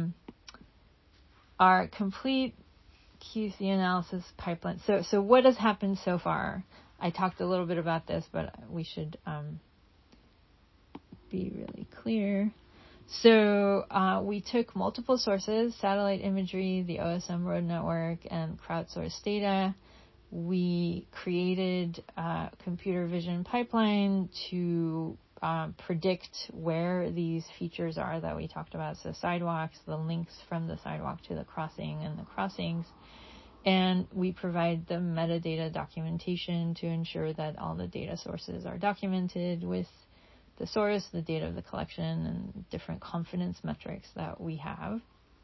our complete QC analysis pipeline. So what has happened so far? I talked a little bit about this, but we should be really clear. So we took multiple sources, satellite imagery, the OSM road network, and crowdsourced data. We created a computer vision pipeline to predict where these features are that we talked about. So sidewalks, the links from the sidewalk to the crossing and the crossings. And we provide the metadata documentation to ensure that all the data sources are documented with the source, the date of the collection, and different confidence metrics that we have.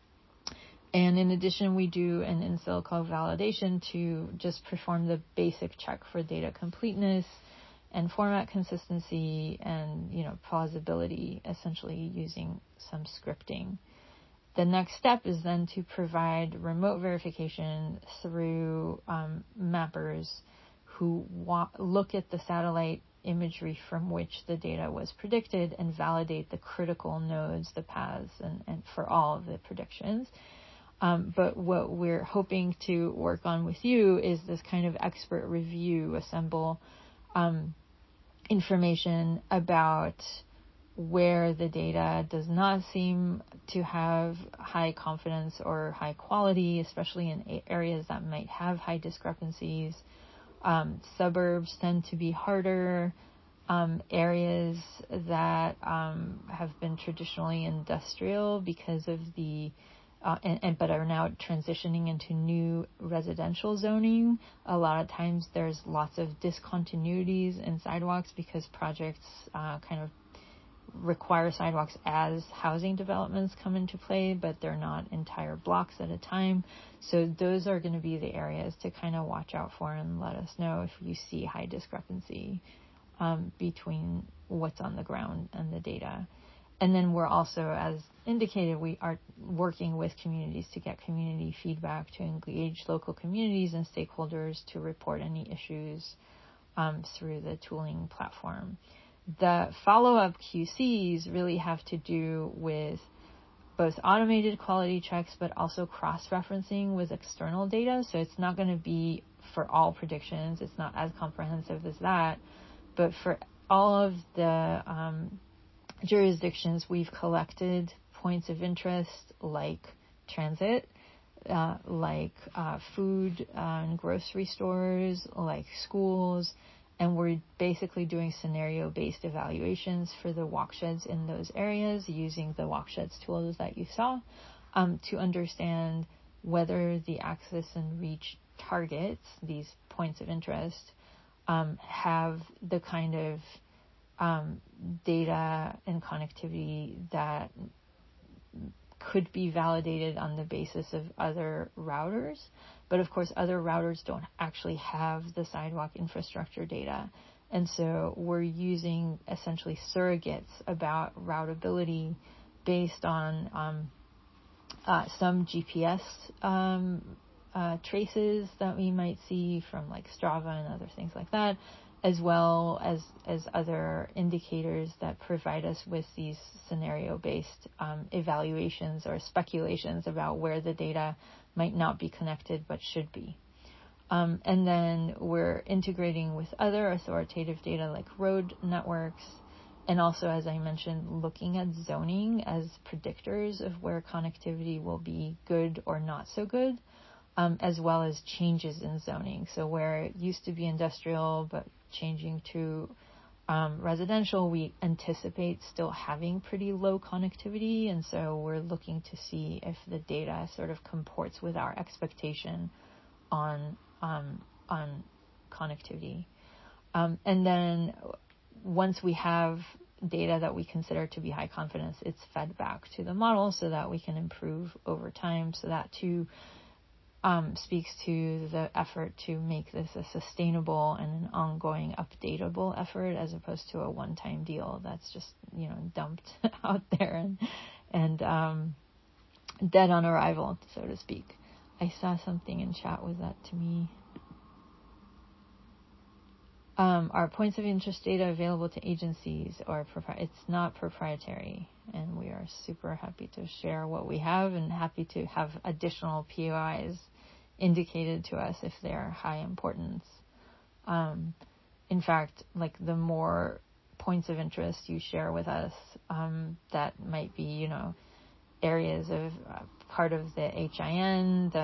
And in addition, we do an in silico validation to just perform the basic check for data completeness and format consistency and, plausibility, essentially using some scripting. The next step is then to provide remote verification through mappers who look at the satellite imagery from which the data was predicted and validate the critical nodes, the paths, and for all of the predictions. But what we're hoping to work on with you is this kind of expert review, assemble information about where the data does not seem to have high confidence or high quality, especially in areas that might have high discrepancies. Suburbs tend to be harder. Areas that have been traditionally industrial because of the but are now transitioning into new residential zoning. A lot of times there's lots of discontinuities in sidewalks because projects kind of require sidewalks as housing developments come into play, but they're not entire blocks at a time. So those are going to be the areas to kind of watch out for and let us know if you see high discrepancy between what's on the ground and the data. And then we're also, as indicated, we are working with communities to get community feedback, to engage local communities and stakeholders to report any issues through the tooling platform. The follow-up QCs really have to do with both automated quality checks, but also cross-referencing with external data. So it's not going to be for all predictions. It's not as comprehensive as that. But for all of the jurisdictions, we've collected points of interest like transit, like food and grocery stores, like schools, and we're basically doing scenario-based evaluations for the walksheds in those areas using the walksheds tools that you saw to understand whether the access and reach targets, these points of interest, have the kind of data and connectivity that could be validated on the basis of other routers. But of course, other routers don't actually have the sidewalk infrastructure data. And so we're using essentially surrogates about routability based on some GPS traces that we might see from like Strava and other things like that, as well as other indicators that provide us with these scenario-based evaluations or speculations about where the data might not be connected but should be. And then we're integrating with other authoritative data like road networks, and also, as I mentioned, looking at zoning as predictors of where connectivity will be good or not so good, as well as changes in zoning. So where it used to be industrial but changing to residential, we anticipate still having pretty low connectivity, and so we're looking to see if the data sort of comports with our expectation on connectivity. And then once we have data that we consider to be high confidence, it's fed back to the model so that we can improve over time. So that too speaks to the effort to make this a sustainable and an ongoing updatable effort as opposed to a one-time deal that's just, dumped out there and dead on arrival, so to speak. I saw something in chat. Was that to me? Are points of interest data available to agencies, or it's not proprietary? And we are super happy to share what we have and happy to have additional POIs indicated to us if they're high importance. In fact, like the more points of interest you share with us, that might be, areas of part of the HIN,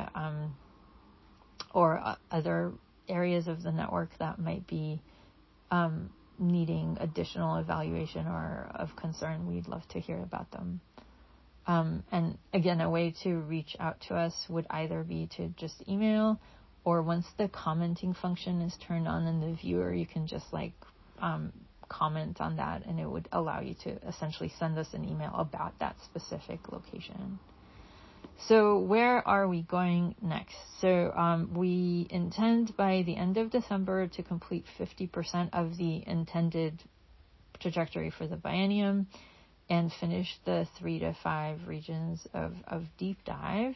or other areas of the network that might be needing additional evaluation or of concern, we'd love to hear about them. And again, a way to reach out to us would either be to just email, or once the commenting function is turned on in the viewer, you can just comment on that, and it would allow you to essentially send us an email about that specific location. So where are we going next? So we intend by the end of December to complete 50% of the intended trajectory for the biennium and finish the 3 to 5 regions of deep dive.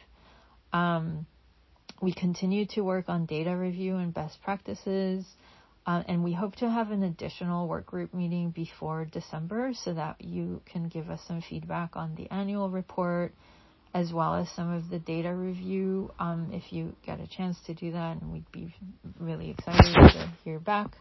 We continue to work on data review and best practices, and we hope to have an additional work group meeting before December so that you can give us some feedback on the annual report, as well as some of the data review, if you get a chance to do that, and we'd be really excited to hear back.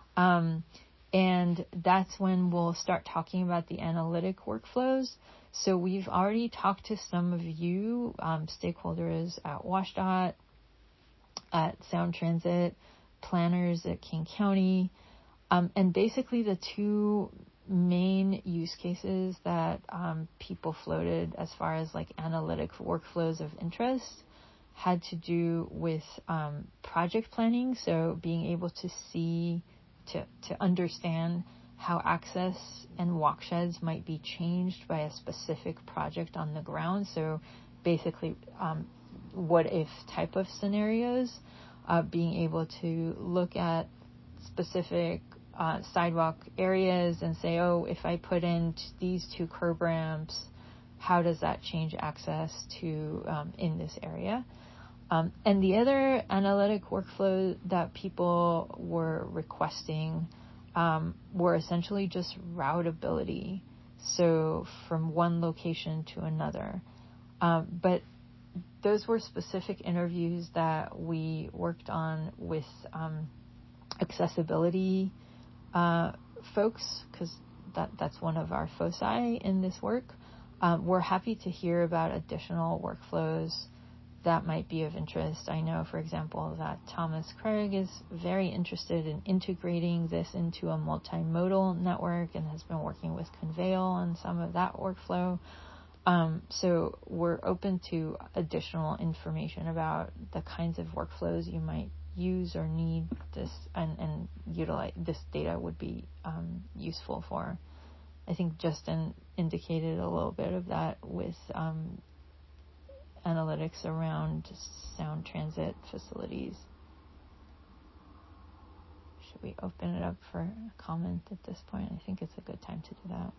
And that's when we'll start talking about the analytic workflows. So we've already talked to some of you, stakeholders at WashDOT, at Sound Transit, planners at King County, and basically the two main use cases that people floated as far as like analytic workflows of interest had to do with project planning. So being able to see, to understand how access and walk sheds might be changed by a specific project on the ground. So basically, what if type of scenarios, being able to look at specific sidewalk areas and say, oh, if I put in these 2 curb ramps, how does that change access to in this area? And the other analytic workflow that people were requesting were essentially just routability, so from one location to another. But those were specific interviews that we worked on with accessibility folks, because that's one of our foci in this work. We're happy to hear about additional workflows that might be of interest. I know, for example, that Thomas Craig is very interested in integrating this into a multimodal network and has been working with Conveil on some of that workflow. So we're open to additional information about the kinds of workflows you might use or need this and utilize this data would be useful for. I think Justin indicated a little bit of that with analytics around Sound Transit facilities. Should we open it up for a comment at this point? I think it's a good time to do that.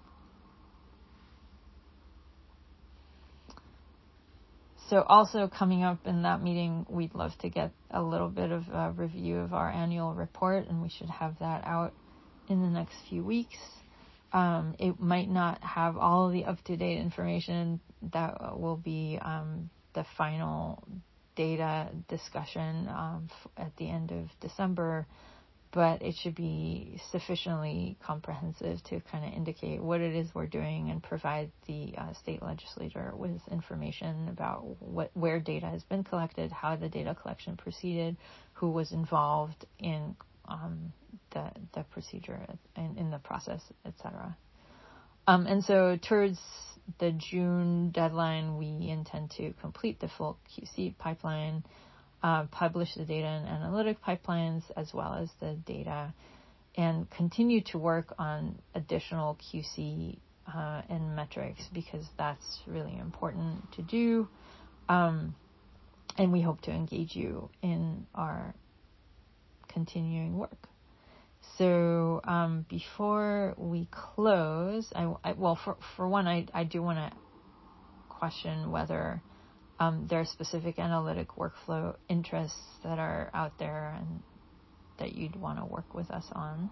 So also coming up in that meeting, we'd love to get a little bit of a review of our annual report, and we should have that out in the next few weeks. It might not have all the up-to-date information that will be the final data discussion at the end of December, but it should be sufficiently comprehensive to kind of indicate what it is we're doing and provide the state legislature with information about where data has been collected, how the data collection proceeded, who was involved in the procedure and in the process, etc. And so towards the June deadline, we intend to complete the full QC pipeline, publish the data and analytic pipelines, as well as the data, and continue to work on additional QC and metrics, because that's really important to do. And we hope to engage you in our continuing work. So before we close, for one, I do want to question whether there are specific analytic workflow interests that are out there, and that you'd want to work with us on.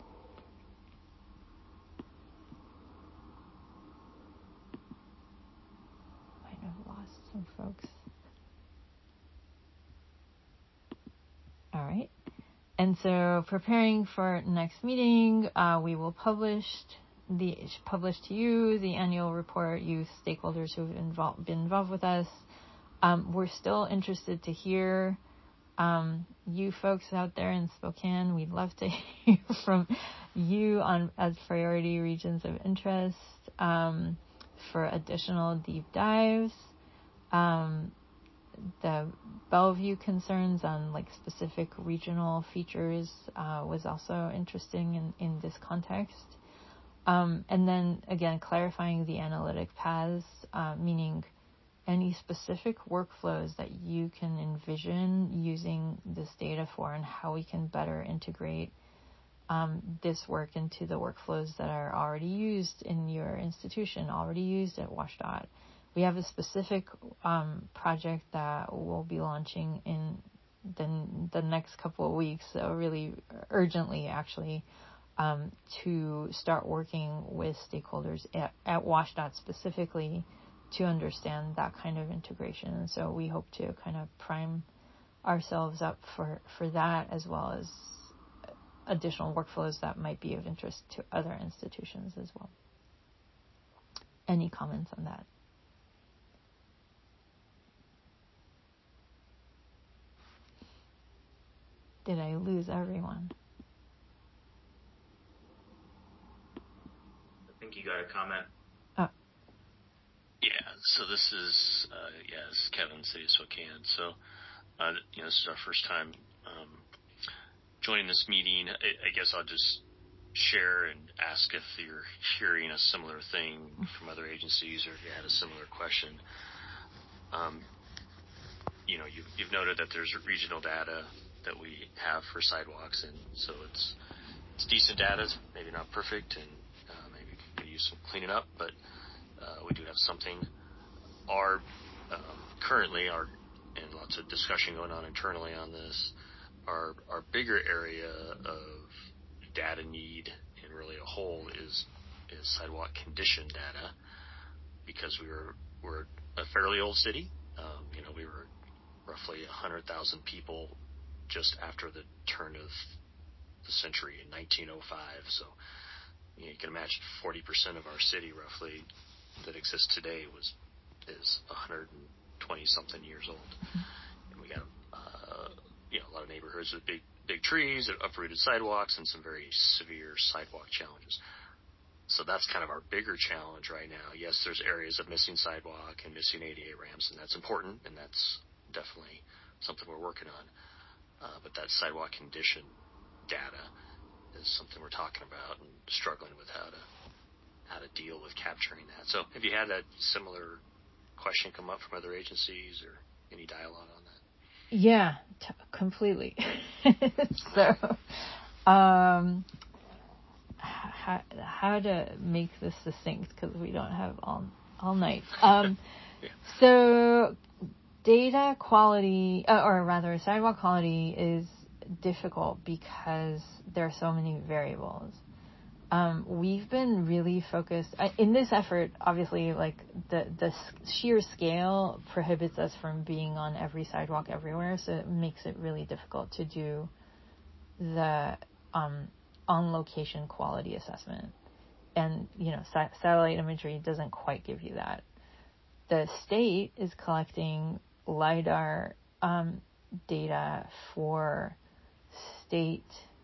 Might have lost some folks. All right. And so preparing for next meeting, we will publish to you the annual report, youth stakeholders who have been involved with us. We're still interested to hear you folks out there in Spokane. We'd love to hear from you as priority regions of interest for additional deep dives. The Bellevue concerns on like specific regional features was also interesting in this context. And then again, clarifying the analytic paths, meaning any specific workflows that you can envision using this data for, and how we can better integrate this work into the workflows that are already used in your institution, already used at WashDOT. We have a specific project that we'll be launching in the next couple of weeks, so really urgently actually, to start working with stakeholders at WashDOT specifically to understand that kind of integration. And so we hope to kind of prime ourselves up for that, as well as additional workflows that might be of interest to other institutions as well. Any comments on that? Did I lose everyone? I think you got a comment. Oh. Yeah, so this is Kevin, City of Spokane. So, this is our first time joining this meeting. I guess I'll just share and ask if you're hearing a similar thing from other agencies, or if you had a similar question. You've noted that there's regional data that we have for sidewalks, and so it's decent data, maybe not perfect, and maybe could use some cleaning up, but we do have something. Currently, and lots of discussion going on internally on this, our bigger area of data need, and really a hole, is sidewalk condition data, because we're a fairly old city. We were roughly 100,000 people just after the turn of the century in 1905. So you can imagine 40% of our city roughly that exists today is 120 something years old. And we got a lot of neighborhoods with big trees, uprooted sidewalks, and some very severe sidewalk challenges. So that's kind of our bigger challenge right now. Yes, there's areas of missing sidewalk and missing ADA ramps, and that's important, and that's definitely something we're working on. But that sidewalk condition data is something we're talking about and struggling with how to deal with capturing that. So have you had that similar question come up from other agencies, or any dialogue on that? Yeah, completely. So, how to make this succinct, because we don't have all night. So data quality, or rather sidewalk quality, is difficult because there are so many variables. We've been really focused in this effort. Obviously, like the sheer scale prohibits us from being on every sidewalk everywhere, so it makes it really difficult to do the on-location quality assessment. And satellite imagery doesn't quite give you that. The state is collecting LiDAR data for state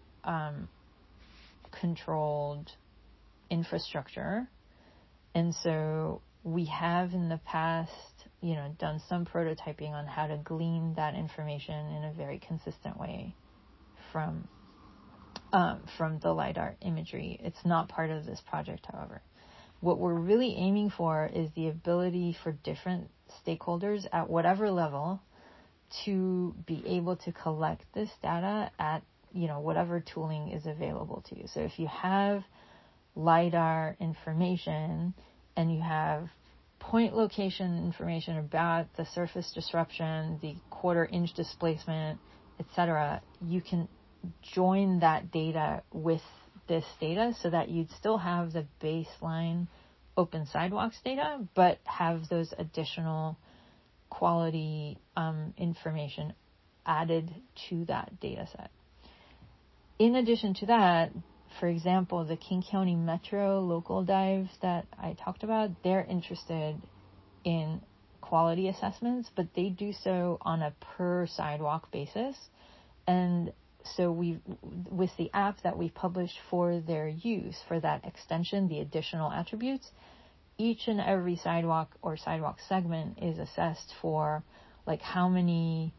controlled infrastructure. And so we have in the past, done some prototyping on how to glean that information in a very consistent way from the LiDAR imagery. It's not part of this project, however. What we're really aiming for is the ability for different stakeholders at whatever level to be able to collect this data at whatever tooling is available to you. So if you have LiDAR information and you have point location information about the surface disruption, the quarter-inch displacement, etc., you can join that data with this data so that you'd still have the baseline open sidewalks data, but have those additional quality information added to that data set. In addition to that, for example, the King County Metro local dive that I talked about, they're interested in quality assessments, but they do so on a per sidewalk basis. And so with the app that we published for their use, for that extension, the additional attributes, each and every sidewalk or sidewalk segment is assessed for like how many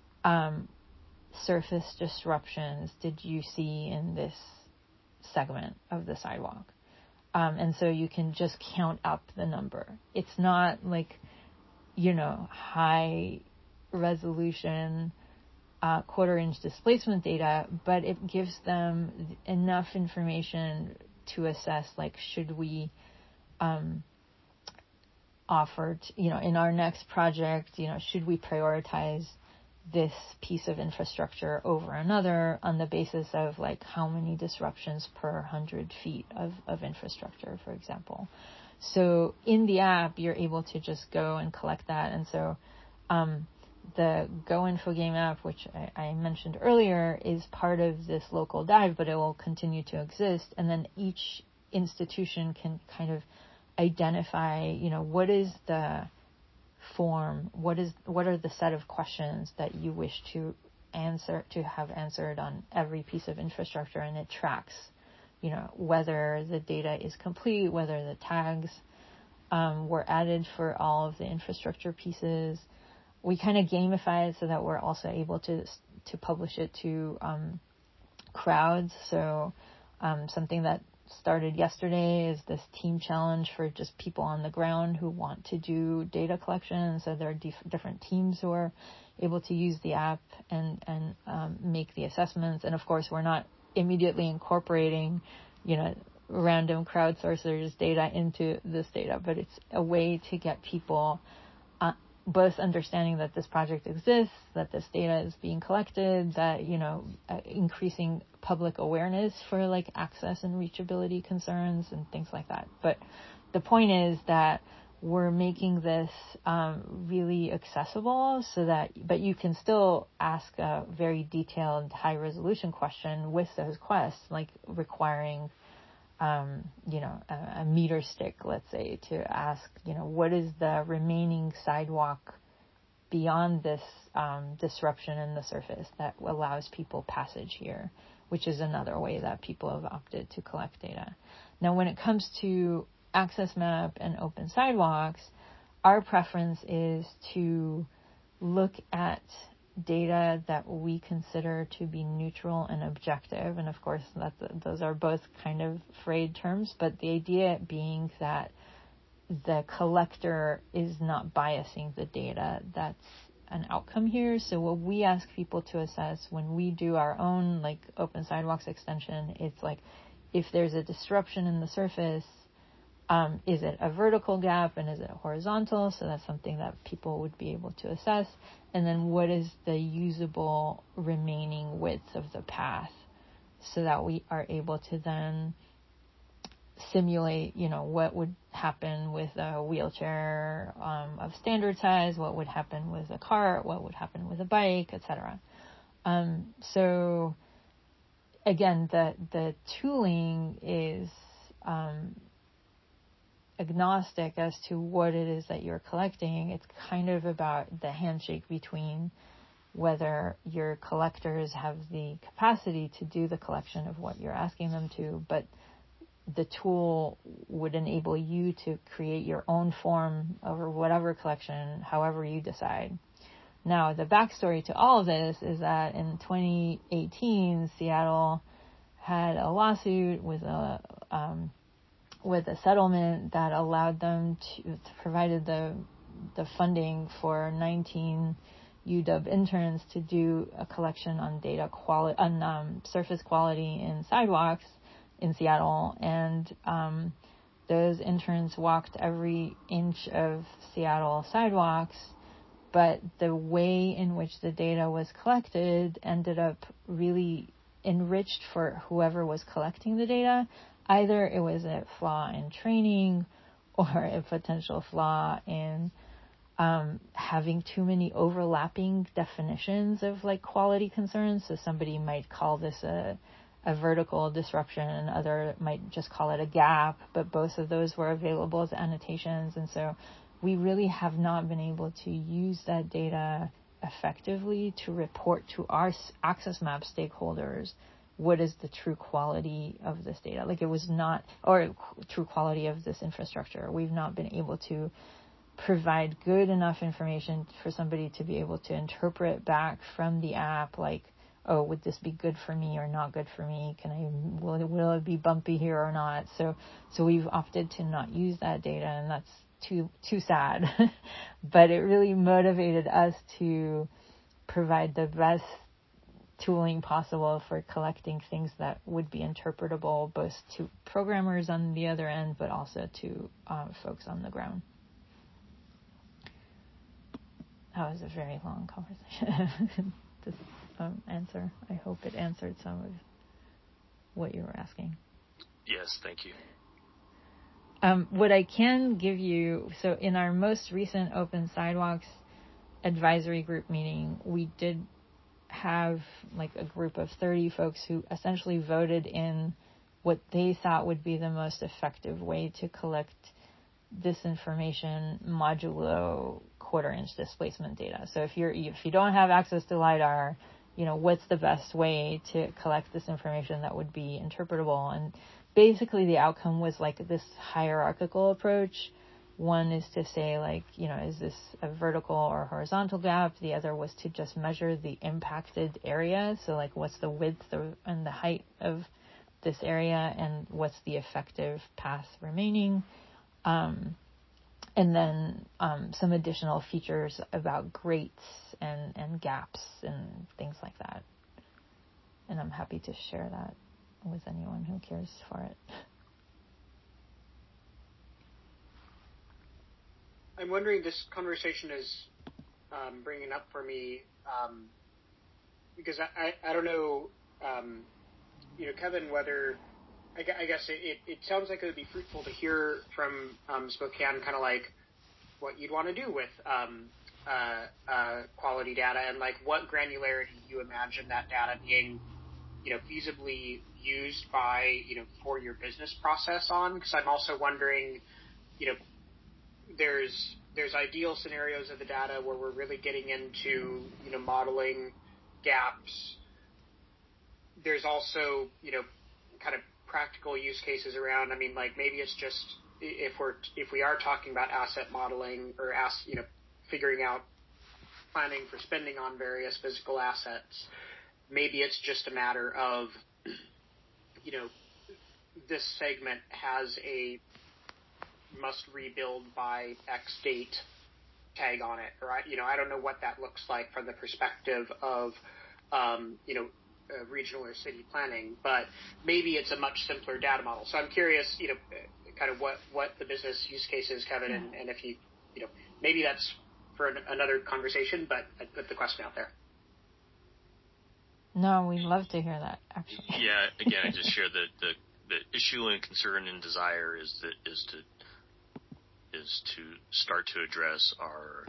surface disruptions did you see in this segment of the sidewalk. And so you can just count up the number. It's not like, high resolution quarter-inch displacement data, but it gives them enough information to assess, like, should we offer, in our next project, should we prioritize this piece of infrastructure over another on the basis of, like, how many disruptions per 100 feet of infrastructure, for example. So in the app, you're able to just go and collect that. And so the Go Infogame app, which I mentioned earlier, is part of this local dive, but it will continue to exist. And then each institution can kind of identify, what is the form, what are the set of questions that you wish to have answered on every piece of infrastructure, and it tracks, whether the data is complete, whether the tags were added for all of the infrastructure pieces. We kind of gamify it so that we're also able to publish it to crowds. So something that started yesterday is this team challenge for just people on the ground who want to do data collection. So there are different teams who are able to use the app and make the assessments. And of course, we're not immediately incorporating, random crowdsourcers data into this data, but it's a way to get people both understanding that this project exists, that this data is being collected, that, increasing public awareness for, like, access and reachability concerns and things like that. But the point is that we're making this really accessible but you can still ask a very detailed, high resolution question with those quests, like requiring a meter stick, let's say, to ask, what is the remaining sidewalk beyond this disruption in the surface that allows people passage here, which is another way that people have opted to collect data. Now, when it comes to Access Map and Open Sidewalks, our preference is to look at data that we consider to be neutral and objective. And of course, those are both kind of frayed terms, but the idea being that the collector is not biasing the data. That's an outcome here. So what we ask people to assess when we do our own, like, Open Sidewalks extension, it's like, if there's a disruption in the surface, is it a vertical gap and is it horizontal? So that's something that people would be able to assess. And then what is the usable remaining width of the path, so that we are able to then simulate, what would happen with a wheelchair of standard size, what would happen with a cart, what would happen with a bike, etc. So again, the tooling is agnostic as to what it is that you're collecting. It's kind of about the handshake between whether your collectors have the capacity to do the collection of what you're asking them to, but the tool would enable you to create your own form over whatever collection, however you decide. Now, the backstory to all of this is that in 2018, Seattle had a lawsuit with a settlement that allowed them to provided the funding for 19 UW interns to do a collection on data quality, on surface quality in sidewalks in Seattle, and those interns walked every inch of Seattle sidewalks, but the way in which the data was collected ended up really enriched for whoever was collecting the data. Either it was a flaw in training or a potential flaw in having too many overlapping definitions of like quality concerns. So somebody might call this a vertical disruption, and other might just call it a gap, but both of those were available as annotations. And so we really have not been able to use that data effectively to report to our Access Map stakeholders what is the true quality of this data. Like, it was not, or true quality of this infrastructure. We've not been able to provide good enough information for somebody to be able to interpret back from the app, like, oh, would this be good for me or not good for me? Will it be bumpy here or not? So we've opted to not use that data, and that's too sad. But it really motivated us to provide the best tooling possible for collecting things that would be interpretable both to programmers on the other end, but also to folks on the ground. That was a very long conversation. This answer, I hope it answered some of what you were asking. Yes, thank you. What I can give you, so in our most recent Open Sidewalks advisory group meeting, we did have like a group of 30 folks who essentially voted in what they thought would be the most effective way to collect this information modulo quarter-inch displacement data. So if you don't have access to LiDAR, what's the best way to collect this information that would be interpretable? And basically the outcome was like this hierarchical approach. One is to say, like, is this a vertical or horizontal gap? The other was to just measure the impacted area. So, like, what's the width and the height of this area, and what's the effective path remaining? And then some additional features about grates and gaps and things like that. And I'm happy to share that with anyone who cares for it. I'm wondering, this conversation is bringing up for me, because I don't know, Kevin, whether, I guess it sounds like it would be fruitful to hear from Spokane kind of like what you'd want to do with quality data, and like what granularity you imagine that data being, feasibly used by, for your business process on. Because I'm also wondering, there's ideal scenarios of the data where we're really getting into, modeling gaps. There's also, kind of practical use cases around. I mean, like, maybe it's just if we are talking about asset modeling or figuring out planning for spending on various physical assets, maybe it's just a matter of, this segment has a must rebuild by X date tag on it, right? I don't know what that looks like from the perspective of, regional or city planning, but maybe it's a much simpler data model. So I'm curious, kind of what the business use case is, Kevin, and if you, maybe that's for another conversation, but I'd put the question out there. No, we'd love to hear that, actually. Yeah, again, I just share the issue and concern and desire is to start to address our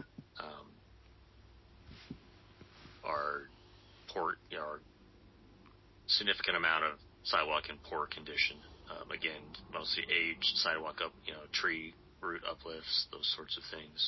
significant amount of sidewalk in poor condition. Again, mostly aged sidewalk up, tree root uplifts, those sorts of things.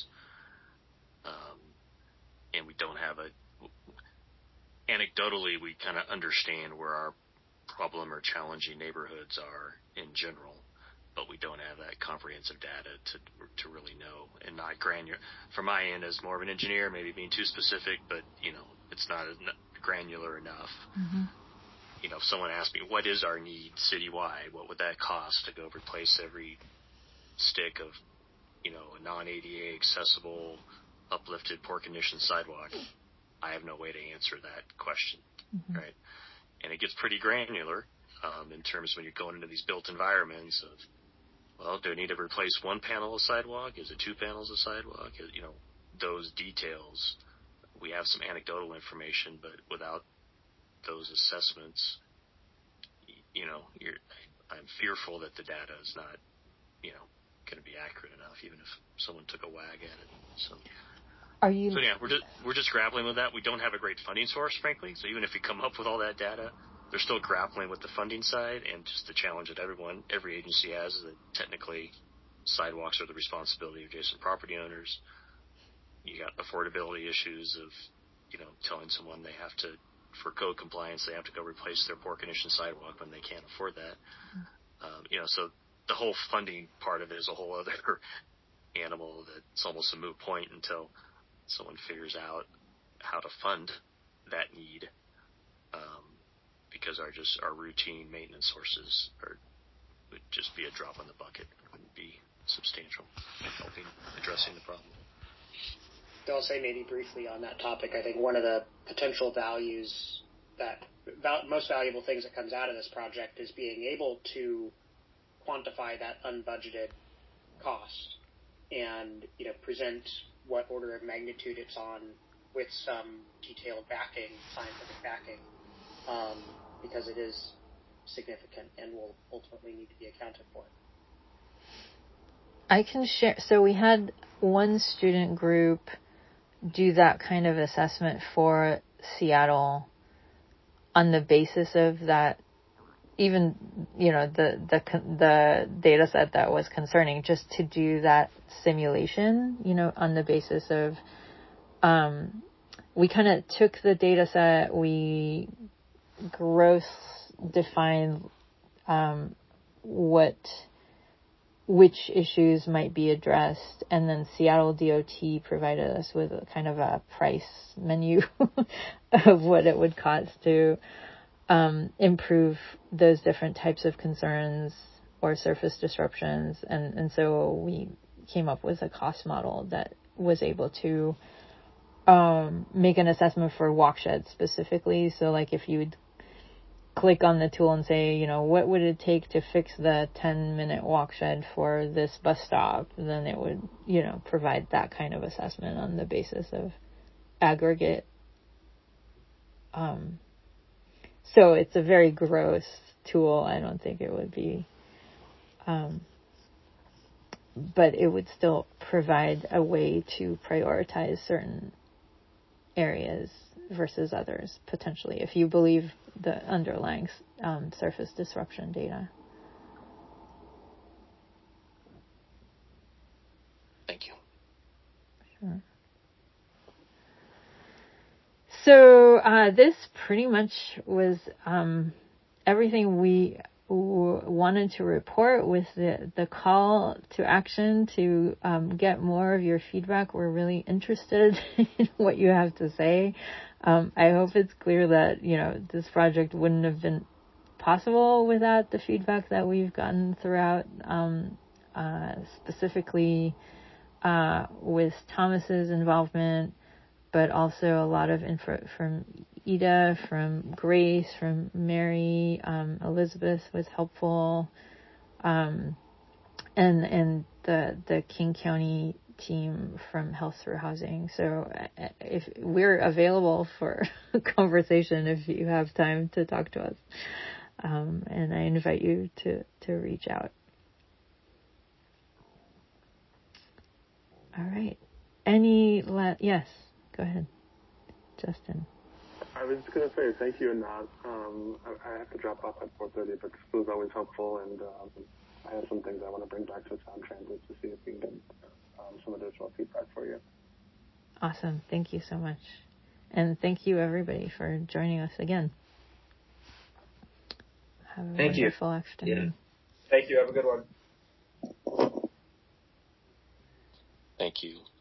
And we don't have anecdotally, we kind of understand where our problem or challenging neighborhoods are in general, but we don't have that comprehensive data to really know, and not granular. From my end, as more of an engineer, maybe being too specific, but it's not granular enough. Mm-hmm. If someone asked me, what is our need citywide? What would that cost to go replace every stick of, a non-ADA accessible, uplifted, poor condition sidewalk? I have no way to answer that question, mm-hmm. right? And it gets pretty granular in terms of when you're going into these built environments of, well, do I need to replace one panel of sidewalk? Is it two panels of sidewalk? Those details. We have some anecdotal information, but without those assessments, I'm fearful that the data is not, going to be accurate enough, even if someone took a wag at it. So yeah, we're just grappling with that. We don't have a great funding source, frankly. So even if we come up with all that data, they're still grappling with the funding side, and just the challenge that every agency has is that technically sidewalks are the responsibility of adjacent property owners. You got affordability issues of, telling someone they have to, for code compliance, they have to go replace their poor condition sidewalk when they can't afford that. So the whole funding part of it is a whole other animal that's almost a moot point until someone figures out how to fund that need, because our routine maintenance sources would just be a drop in the bucket. It wouldn't be substantial in helping addressing the problem. I'll say maybe briefly on that topic, I think one of the potential values most valuable things that comes out of this project is being able to quantify that unbudgeted cost and, present what order of magnitude it's on with some detailed scientific backing, because it is significant and will ultimately need to be accounted for. I can share. So we had one student group do that kind of assessment for Seattle on the basis of that, even, the data set that was concerning, just to do that simulation, on the basis of, we kind of took the data set, we gross defined, which issues might be addressed, and then Seattle DOT provided us with a kind of a price menu of what it would cost to improve those different types of concerns or surface disruptions, and so we came up with a cost model that was able to make an assessment for walksheds specifically. So like if you would click on the tool and say, what would it take to fix the 10-minute walkshed for this bus stop? Then it would, provide that kind of assessment on the basis of aggregate. So it's a very gross tool. I don't think it would be, but it would still provide a way to prioritize certain areas versus others, potentially, if you believe the underlying surface disruption data. Thank you. Sure. So this pretty much was everything we wanted to report with the call to action to get more of your feedback. We're really interested in what you have to say. I hope it's clear that, this project wouldn't have been possible without the feedback that we've gotten throughout, specifically with Thomas's involvement, but also a lot of info from Ida, from Grace, from Mary. Elizabeth was helpful, and the King County team from Health Through Housing. So if we're available for a conversation, if you have time to talk to us, and I invite you to reach out. All right. Yes, go ahead, Justin. I was just going to say thank you, Anat. I have to drop off at 4:30, but this was always helpful, and I have some things I want to bring back to Sound Transit to see if we can get some additional feedback for you. Awesome. Thank you so much. And thank you, everybody, for joining us again. Have a wonderful afternoon. Yeah. Thank you. Have a good one. Thank you.